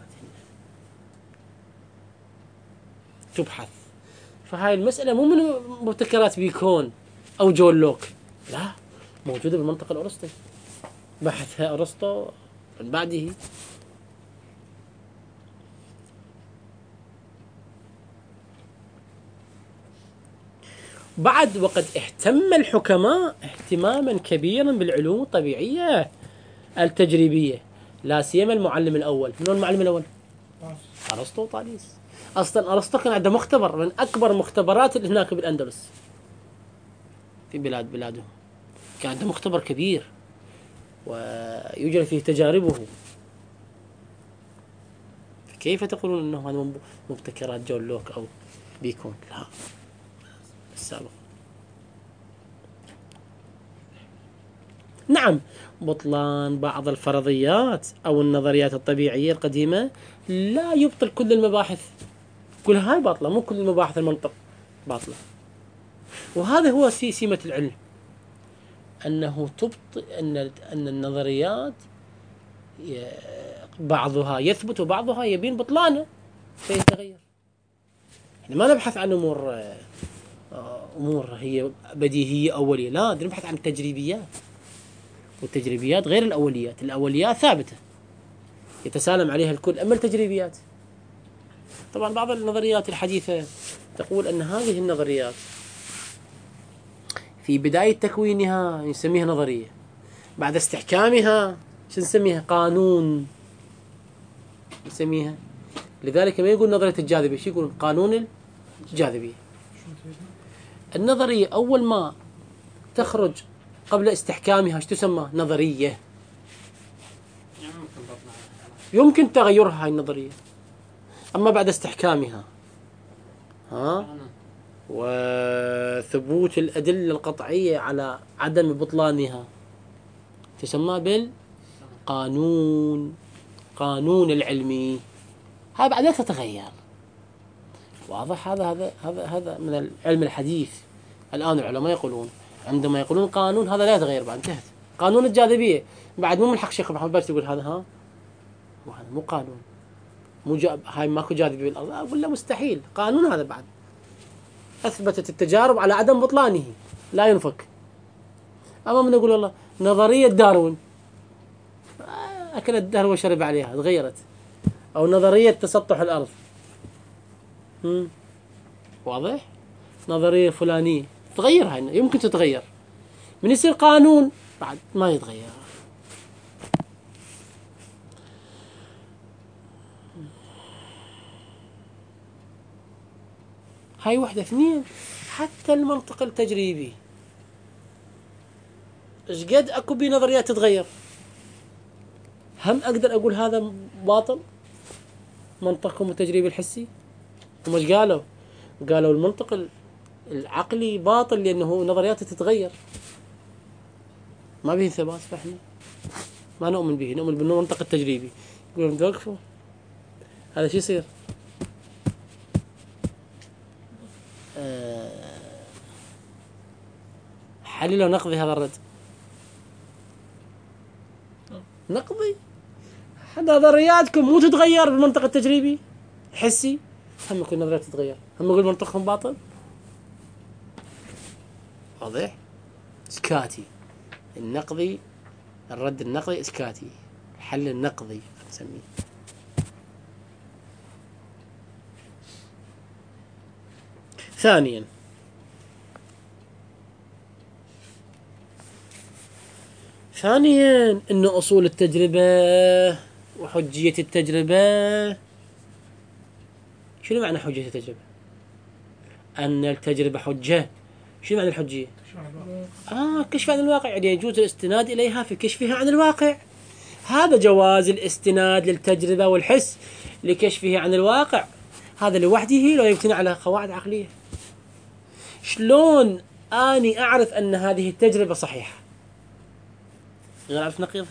[SPEAKER 1] تبحث. فهاي المسألة مو من مبتكرات بيكون أو جون لوك، لا، موجودة بالمنطق الأرسطي، بحثها أرسطو من بعده. بعد وقد اهتم الحكماء اهتماما كبيرا بالعلوم الطبيعية التجريبية، لا سيما المعلم الأول. من هو المعلم الأول؟ أرسطو وطاليس. أصلا أرسطو كان عنده مختبر من أكبر مختبرات اللي هناك بالأندلس في بلادهم، كان عنده مختبر كبير ويجري فيه تجاربه. كيف تقولون أنه هذا مبتكرات جون لوك أو بيكون؟ لا، السابق. نعم، بطلان بعض الفرضيات أو النظريات الطبيعية القديمة لا يبطل كل المباحث، كل هاي باطلة، مو كل المباحث المنطق باطلة. وهذا هو سمة العلم، أنه تبطل، أن النظريات بعضها يثبت وبعضها يبين بطلانه فيتغير. يعني ما نبحث عن أمور هي بديهية أولية، لا، نبحث عن التجريبيات، والتجريبيات غير الأوليات. الأوليات ثابتة، يتسالم عليها الكل. أما التجريبيات، طبعا بعض النظريات الحديثة تقول أن هذه النظريات في بداية تكوينها نسميها نظرية، بعد استحكامها شو نسميها؟ قانون نسميها. لذلك ما يقول نظرية الجاذبية، شو يقول؟ قانون الجاذبية. النظرية أول ما تخرج قبل استحكامها شو تسمى؟ نظرية. يمكن تغيرها هاي النظرية. أما بعد استحكامها وثبوت الأدلة القطعية على عدم بطلانها تسمى بالقانون، قانون العلمي. هذا بعد لا تتغير. واضح؟ هذا من العلم الحديث. الآن العلماء يقولون عندما يقولون قانون هذا لا يتغير، بعد انتهت. قانون الجاذبية بعد مو من حق شيخ محمد باشا يقول هذا وهذا مو قانون، هاي ماكو جاذبية بالأرض. أقول له مستحيل، قانون هذا بعد أثبتت التجارب على عدم بطلانه لا ينفك. أما من نقول والله نظرية داروين أكلت دهر وشرب عليها تغيرت، أو نظرية تسطح الأرض واضح؟ نظرية فلانية تغير، هاي يمكن تتغير. من يصير قانون بعد ما يتغير. هاي واحدة. اثنين، حتى المنطق التجريبي ايش قد اكو بي نظريات تتغير. هم اقدر اقول هذا باطل منطقكم التجريبي الحسي؟ هم ايش قالوا؟ قالوا المنطق العقلي باطل لانه نظرياته تتغير، ما به ثبات، فاحنا ما نؤمن به، نؤمن بالمنطق التجريبي. يقولون توقفوا هذا شو يصير؟ حلل ونقضي هذا الرد. نقضي نظرياتكم مو تتغير بالمنطق التجريبي حسي، هم كل نظريات تتغير، هم يقول منطقهم باطل. واضح؟ اسكاتي. النقضي، الرد النقضي اسكاتي، الحل النقضي نسميه. ثانيا، أن أصول التجربة وحجية التجربة. شنو معنى حجية التجربة؟ أن التجربة حجة. شنو معنى الحجية؟ كشف عن الواقع، يعني يجوز الاستناد إليها في كشفها عن الواقع. هذا جواز الاستناد للتجربة والحس لكشفه عن الواقع، هذا لوحده لا يبتني على قواعد عقلية. شلون أني أعرف أن هذه التجربة صحيحة غير أعرف نقيضها؟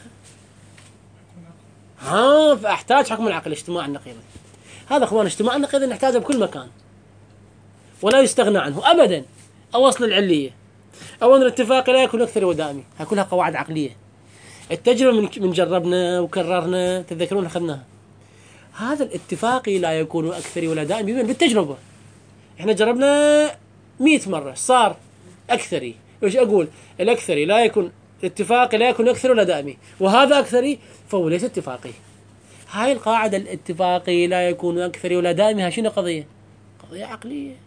[SPEAKER 1] فأحتاج حكم العقل، اجتماع النقيض. هذا أخوان اجتماع النقيض نحتاجه بكل مكان ولا يستغنى عنه أبدا. أو أصل العلية، أو أن الاتفاق لا يكون أكثر ودائمي، هاي كلها قواعد عقلية. التجربة من جربنا وكررنا، تذكرون أخذناها. هذا الاتفاقي لا يكون أكثر ولا دائمي بالتجربة. إحنا جربنا 100 مرة صار أكثري. وإيش أقول؟ الأكثري لا يكون، الاتفاقي لا يكون أكثر ولا دائمي، وهذا أكثري فهو ليس اتفاقي. هاي القاعدة الاتفاقي لا يكون أكثر ولا دائمي، ها شنو قضية؟ قضية عقلية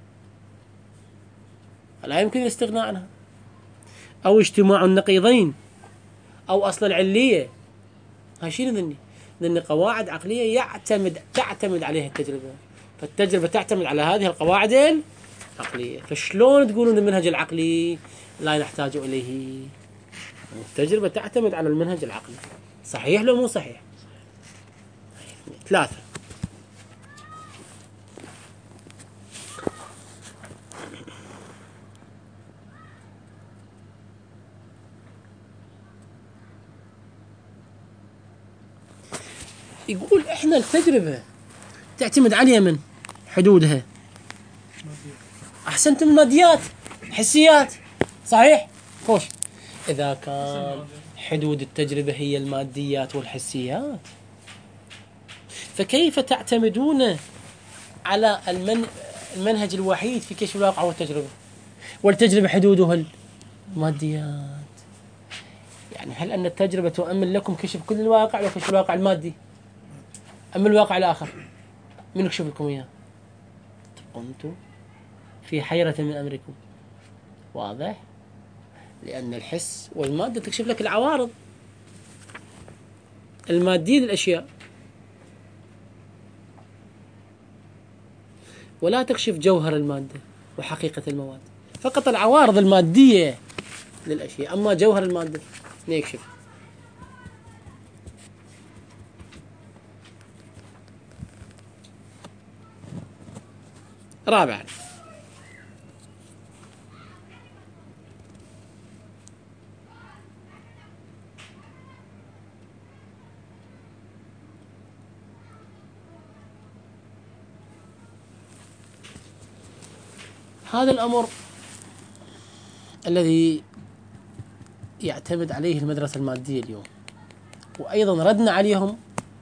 [SPEAKER 1] لا يمكن الاستغناء عنها. أو اجتماع النقيضين، أو أصل العلية. هاي شنو ذني قواعد عقلية تعتمد عليها التجربة. فالتجربة تعتمد على هذه القواعد العقلية. فشلون تقولون المنهج العقلي لا نحتاج إليه؟ التجربة تعتمد على المنهج العقلي. صحيح لو مو صحيح؟ 3، يقول احنا التجربة تعتمد عليها من حدودها. احسنتم، الماديات، حسيات، صحيح؟ خوش. اذا كان حدود التجربة هي الماديات والحسيات، فكيف تعتمدون على المنهج الوحيد في كشف الواقع والتجربة، والتجربة حدودها الماديات؟ يعني هل أن التجربة تؤمن لكم كشف كل الواقع وكشف الواقع المادي؟ أما الواقع الآخر من يكشف لكم إياه؟ كنتم في حيرة من أمركم. واضح؟ لأن الحس والمادة تكشف لك العوارض المادية للأشياء، ولا تكشف جوهر المادة وحقيقة المواد، فقط العوارض المادية للأشياء، أما جوهر المادة ما يكشف. رابعا، هذا الأمر الذي يعتمد عليه المدرسة المادية اليوم، وأيضا ردنا عليهم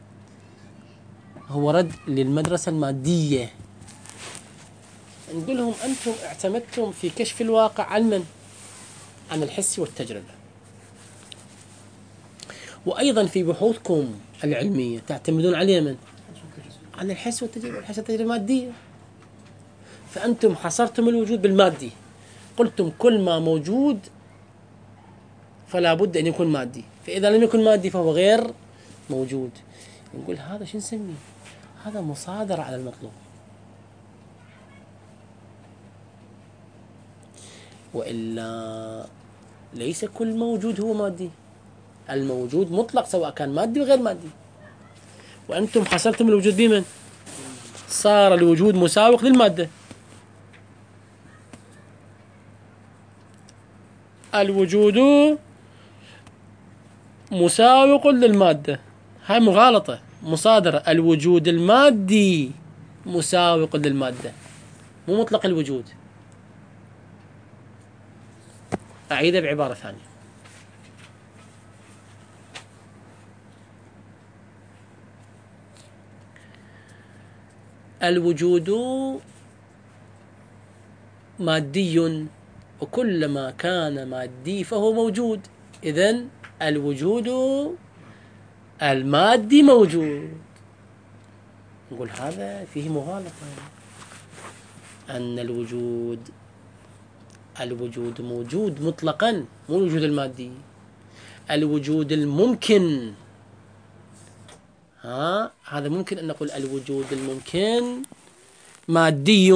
[SPEAKER 1] هو رد للمدرسة المادية. نقول لهم أنتم اعتمدتم في كشف الواقع علما عن الحس والتجربة، وأيضا في بحوثكم العلمية تعتمدون على من؟ عن الحس والتجربة. الحس والتجربة مادية، فأنتم حصرتم الوجود بالمادي، قلتم كل ما موجود فلا بد أن يكون مادي، فإذا لم يكن مادي فهو غير موجود. نقول هذا شو نسميه؟ هذا مصادرة على المطلوب. وإلا ليس كل موجود هو مادي، الموجود مطلق سواء كان مادي وغير مادي، وأنتم حصرتم الوجود بمن؟ صار الوجود مساوق للمادة. الوجود مساوق للمادة، هاي مغالطة، مصادرة. الوجود المادي مساوق للمادة، مو مطلق الوجود. أعيدها بعبارة ثانية. الوجود مادي، وكلما كان مادي فهو موجود، إذن الوجود المادي موجود. نقول هذا فيه مغالطة، أن الوجود موجود مطلقا، مو الوجود المادي. الوجود الممكن، هذا ممكن أن نقول الوجود الممكن مادي،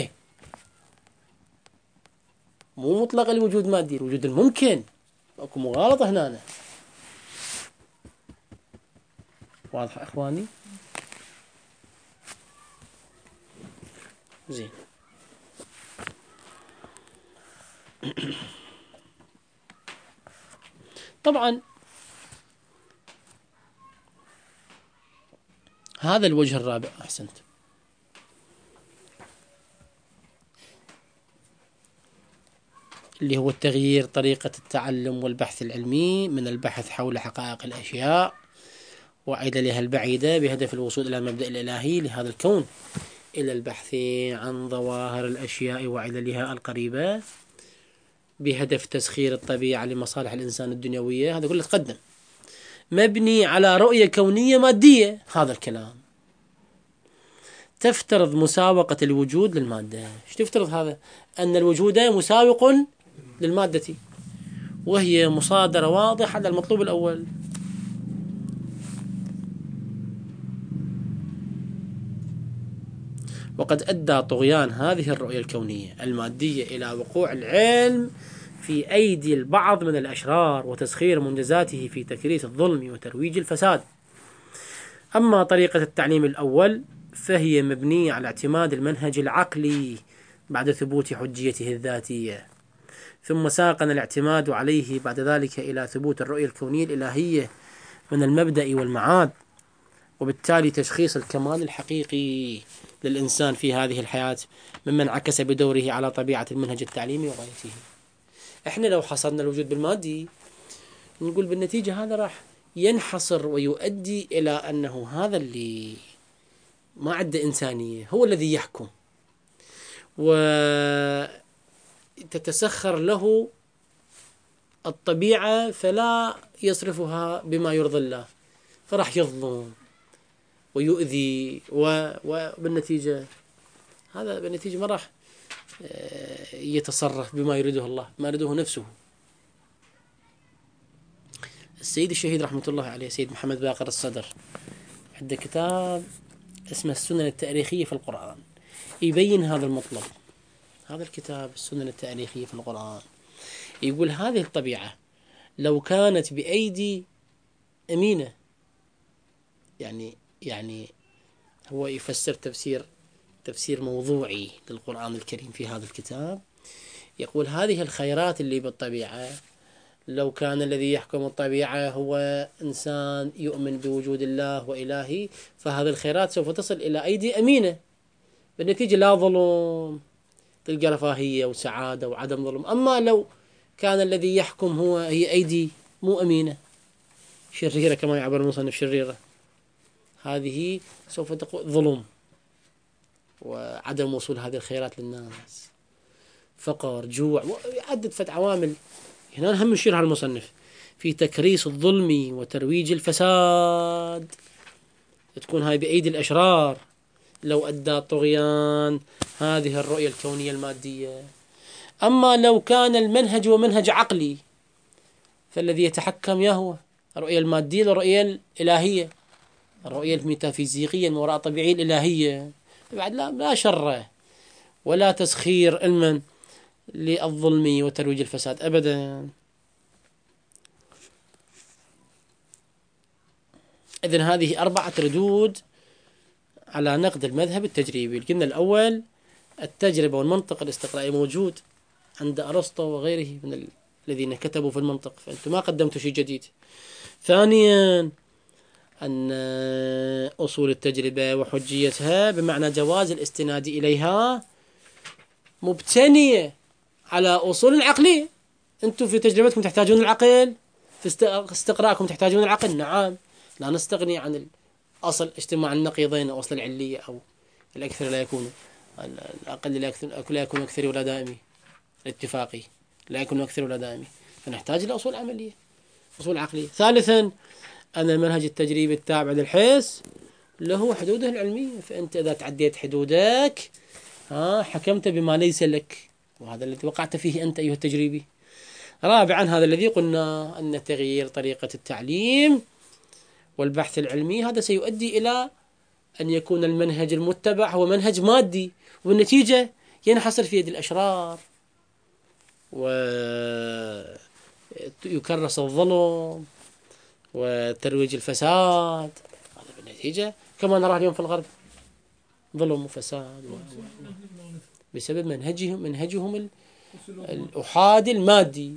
[SPEAKER 1] مو مطلق الوجود مادي، الوجود الممكن. اكو مغالطة هنا. واضح اخواني؟ زين. طبعا هذا الوجه الرابع. احسنت. اللي هو التغيير طريقة التعلم والبحث العلمي من البحث حول حقائق الأشياء وعللها البعيدة بهدف الوصول إلى المبدأ الإلهي لهذا الكون، إلى البحث عن ظواهر الأشياء وعللها القريبة بهدف تسخير الطبيعة لمصالح الإنسان الدنيوية. هذا كله تقدم، مبني على رؤية كونية مادية. هذا الكلام تفترض مساوقة الوجود للمادة. ايش تفترض هذا؟ أن الوجود مساوق للمادة، وهي مصادرة واضحة للمطلوب الأول. وقد أدى طغيان هذه الرؤية الكونية المادية إلى وقوع العلم في أيدي البعض من الأشرار وتسخير منجزاته في تكريس الظلم وترويج الفساد. أما طريقة التعليم الأول فهي مبنية على اعتماد المنهج العقلي بعد ثبوت حجيته الذاتية، ثم ساقنا الاعتماد عليه بعد ذلك إلى ثبوت الرؤية الكونية الإلهية من المبدأ والمعاد، وبالتالي تشخيص الكمال الحقيقي للإنسان في هذه الحياة ممن عكس بدوره على طبيعة المنهج التعليمي وغايته. احنا لو حصرنا الوجود بالمادي نقول بالنتيجة هذا راح ينحصر ويؤدي إلى أنه هذا اللي ما عنده إنسانية هو الذي يحكم، وتتسخر له الطبيعة فلا يصرفها بما يرضي الله، فراح يظلم، ويؤذي وبالنتيجة هذا بالنتيجة ما راح يتصرف بما يريده الله، ما يريده نفسه. السيد الشهيد رحمة الله عليه سيد محمد باقر الصدر عنده كتاب اسمه السنن التاريخية في القرآن، يبين هذا المطلب. هذا الكتاب السنن التاريخية في القرآن يقول هذه الطبيعة لو كانت بأيدي أمينة، يعني هو يفسر تفسير موضوعي للقرآن الكريم في هذا الكتاب. يقول هذه الخيرات اللي بالطبيعة لو كان الذي يحكم الطبيعة هو إنسان يؤمن بوجود الله وإلهي، فهذه الخيرات سوف تصل إلى أيدي أمينة، بالنتيجة لا ظلم، تلقى رفاهية وسعادة وعدم ظلم. أما لو كان الذي يحكم هي أيدي مو أمينة، شريرة كما يعبر المصنف، شريرة، هذه سوف تكون ظلم وعدم وصول هذه الخيرات للناس، فقر، جوع، ويعدد فت عوامل. هنا هم يشير على المصنف في تكريس الظلم وترويج الفساد، تكون هاي بأيدي الأشرار لو أدى طغيان هذه الرؤية الكونية المادية. أما لو كان المنهج هو منهج عقلي، فالذي يتحكم يهوى الرؤية المادية والرؤية الإلهية، الرؤية الميتافيزيقية من وراء الطبيعية الإلهية، بعد لا شر ولا تسخير علما للظلم وترويج الفساد أبدا. إذن هذه 4 ردود على نقد المذهب التجريبي. قلنا الأول التجربة والمنطق الاستقرائي موجود عند أرسطو وغيره من الذين كتبوا في المنطق، فأنتم ما قدمتوا شيء جديد. ثانيا أن أصول التجربة وحجيتها بمعنى جواز الاستناد إليها مبتنية على أصول عقلية. أنتم في تجربتكم تحتاجون العقل، في استقراءكم تحتاجون العقل، نعم، لا نستغني عن أصل اجتماع النقيضين أو أصل العلية أو الأكثر لا يكون الأقل لا يكون أكثر ولا دائمي، الاتفاقي لا يكون أكثر ولا دائمي، فنحتاج إلى أصول عملية، أصول عقلية. ثالثا أن المنهج التجريبي التابع للحس له حدوده العلمية، فأنت إذا تعديت حدودك حكمت بما ليس لك، وهذا الذي وقعت فيه أنت أيها التجريبي. رابعا هذا الذي قلنا أن تغيير طريقة التعليم والبحث العلمي هذا سيؤدي إلى أن يكون المنهج المتبع هو منهج مادي، والنتيجة ينحصر في يد الأشرار ويكرس الظلم وترويج الفساد. هذا بالنتيجة كما نراه اليوم في الغرب، ظلم وفساد بسبب منهجهم الأحادي المادي.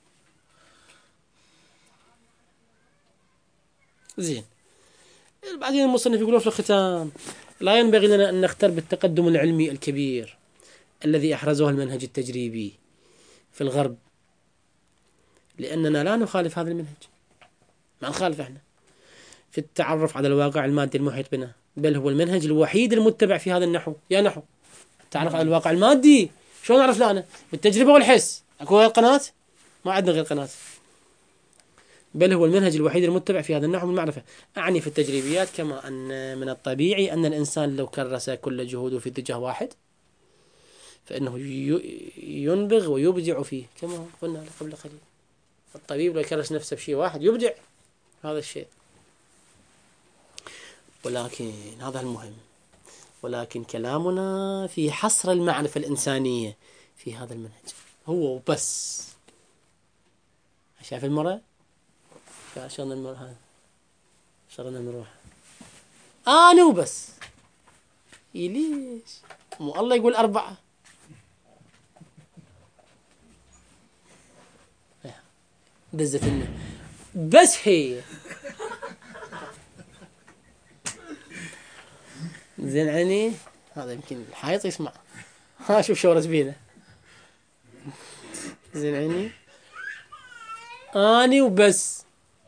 [SPEAKER 1] زين، بعدين المصنف يقولون في الختام لا ينبغي لنا أن نختر بالتقدم العلمي الكبير الذي أحرزه المنهج التجريبي في الغرب، لأننا لا نخالف هذا المنهج، ما نخالف احنا في التعرف على الواقع المادي المحيط بنا، بل هو المنهج الوحيد المتبع في هذا النحو. يا نحو تعرف على الواقع المادي، شلون نعرف له أنا؟ بالتجربة والحس. أكو غير قناة؟ ما عندنا غير قناة. بل هو المنهج الوحيد المتبع في هذا النحو من المعرفة. أعني في التجريبيات كما أن من الطبيعي أن الإنسان لو كرس كل جهوده في اتجاه واحد فإنه ينبغ ويبدع فيه، كما قلنا قبل قليل. الطبيب لو يكرس نفسه بشيء واحد يبدع هذا الشيء. ولكن هذا المهم، ولكن كلامنا في حصر المعرفة الإنسانية في هذا المنهج هو بس. شايف المرأة؟ شلون المرأة هذا؟ شلون المروح؟ أنا وبس. ليش؟ مو الله يقول 4؟ دزت لنا بس هي زين عيني. هذا يمكن الحائط يسمع. شوف شورت بينا. زين عيني اني وبس.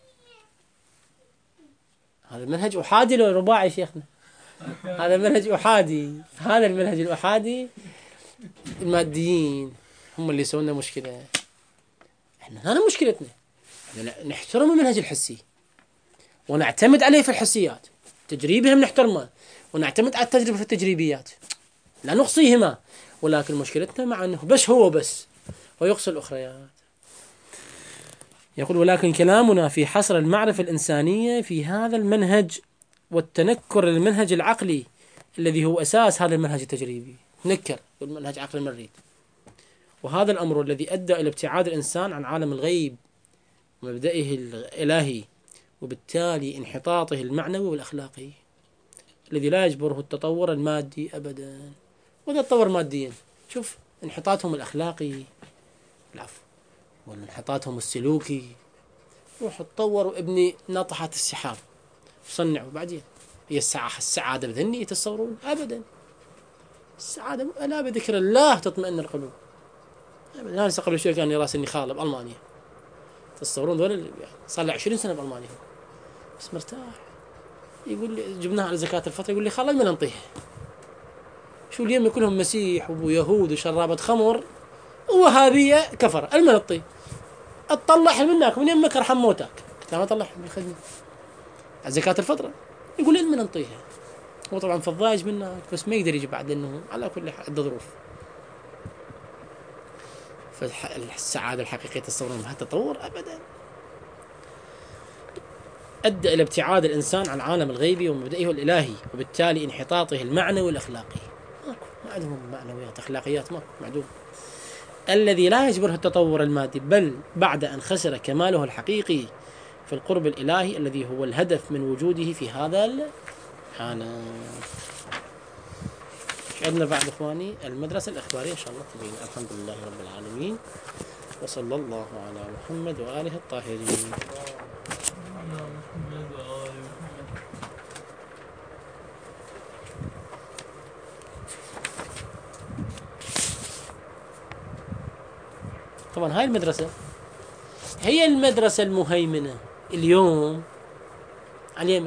[SPEAKER 1] هذا المنهج احادي لو رباعي شيخنا؟ هذا المنهج احادي. هذا المنهج الاحادي الماديين هم اللي يسوون لنا مشكله. احنا هذا مشكلتنا، نحترم المنهج الحسي ونعتمد عليه في الحسيات، تجريبهم نحترمه ونعتمد على التجربة في التجريبيات، لا نقصيهما، ولكن مشكلتنا مع أنه بس هو بس ويقصي الأخريات. يقول: ولكن كلامنا في حصر المعرفة الإنسانية في هذا المنهج والتنكر للمنهج العقلي الذي هو أساس هذا المنهج التجريبي. نكر المنهج عقل المريض، وهذا الأمر الذي أدى إلى ابتعاد الإنسان عن عالم الغيب ومبدئه الإلهي، وبالتالي انحطاطه المعنوي والأخلاقي الذي لا يجبره التطور المادي أبدا. وإذا تطور ماديا شوف انحطاطهم الأخلاقي، العفو، وانحطاطهم السلوكي. روح تطور وابني ناطحة السحاب صنعوا، بعدين هي السعادة بذني يتصورون أبدا. السعادة لا بذكر الله تطمئن القلوب أبدا. أنا قبل شوي كان راسي إني خالة بألمانيا، تتصورون ذول اللي صار له 20 سنة بألمانيا بس مرتاح. يقول لي جبناها على زكاة الفطر، يقول لي خالة من ننطيها، شو اليوم كلهم مسيح ويهود وشرابة خمر ووهابية كفر، المنطي اطلع منك من يمك ارحم موتك. قلت له ما طلع من الخدمة على زكاة الفطرة، يقول لي من ننطيها. هو طبعا فضايج منك بس ما يقدر يجي بعد، انه على كل حال ظروف. فالسعادة الحقيقية تصورون بهالتطور أبدا. أدى إلى ابتعاد الإنسان عن العالم الغيبي ومبدئه الإلهي، وبالتالي انحطاطه المعنوي والأخلاقي. ما عندهم معنويات أخلاقيات، ما معدوم، الذي لا يجبره التطور المادي، بل بعد أن خسر كماله الحقيقي في القرب الإلهي الذي هو الهدف من وجوده في هذا العالم. عندنا بعد إخواني المدرسة الإخبارية إن شاء الله تبين. الحمد لله رب العالمين، وصلى الله على محمد وآله الطاهرين. طبعا هاي المدرسة هي المدرسة المهيمنة اليوم على اليمن،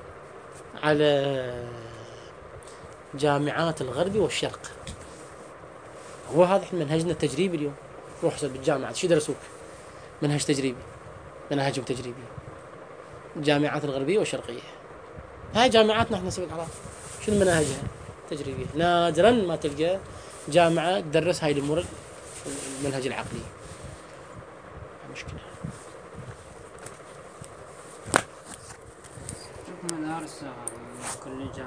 [SPEAKER 1] على جامعات الغرب والشرق. هو هذا منهجنا التجريبي اليوم. روح حسب بالجامعة شو درسوك؟ منهج تجريبي، منهجهم تجريبي، الجامعات الغربية والشرقية. هاي جامعاتنا احنا سبيل العراق شنو مناهجها؟ تجريبية. نادرا ما تلقى جامعة تدرس هاي الأمور المنهج العقلي. مشكلة.
[SPEAKER 2] مدارس كل جامعة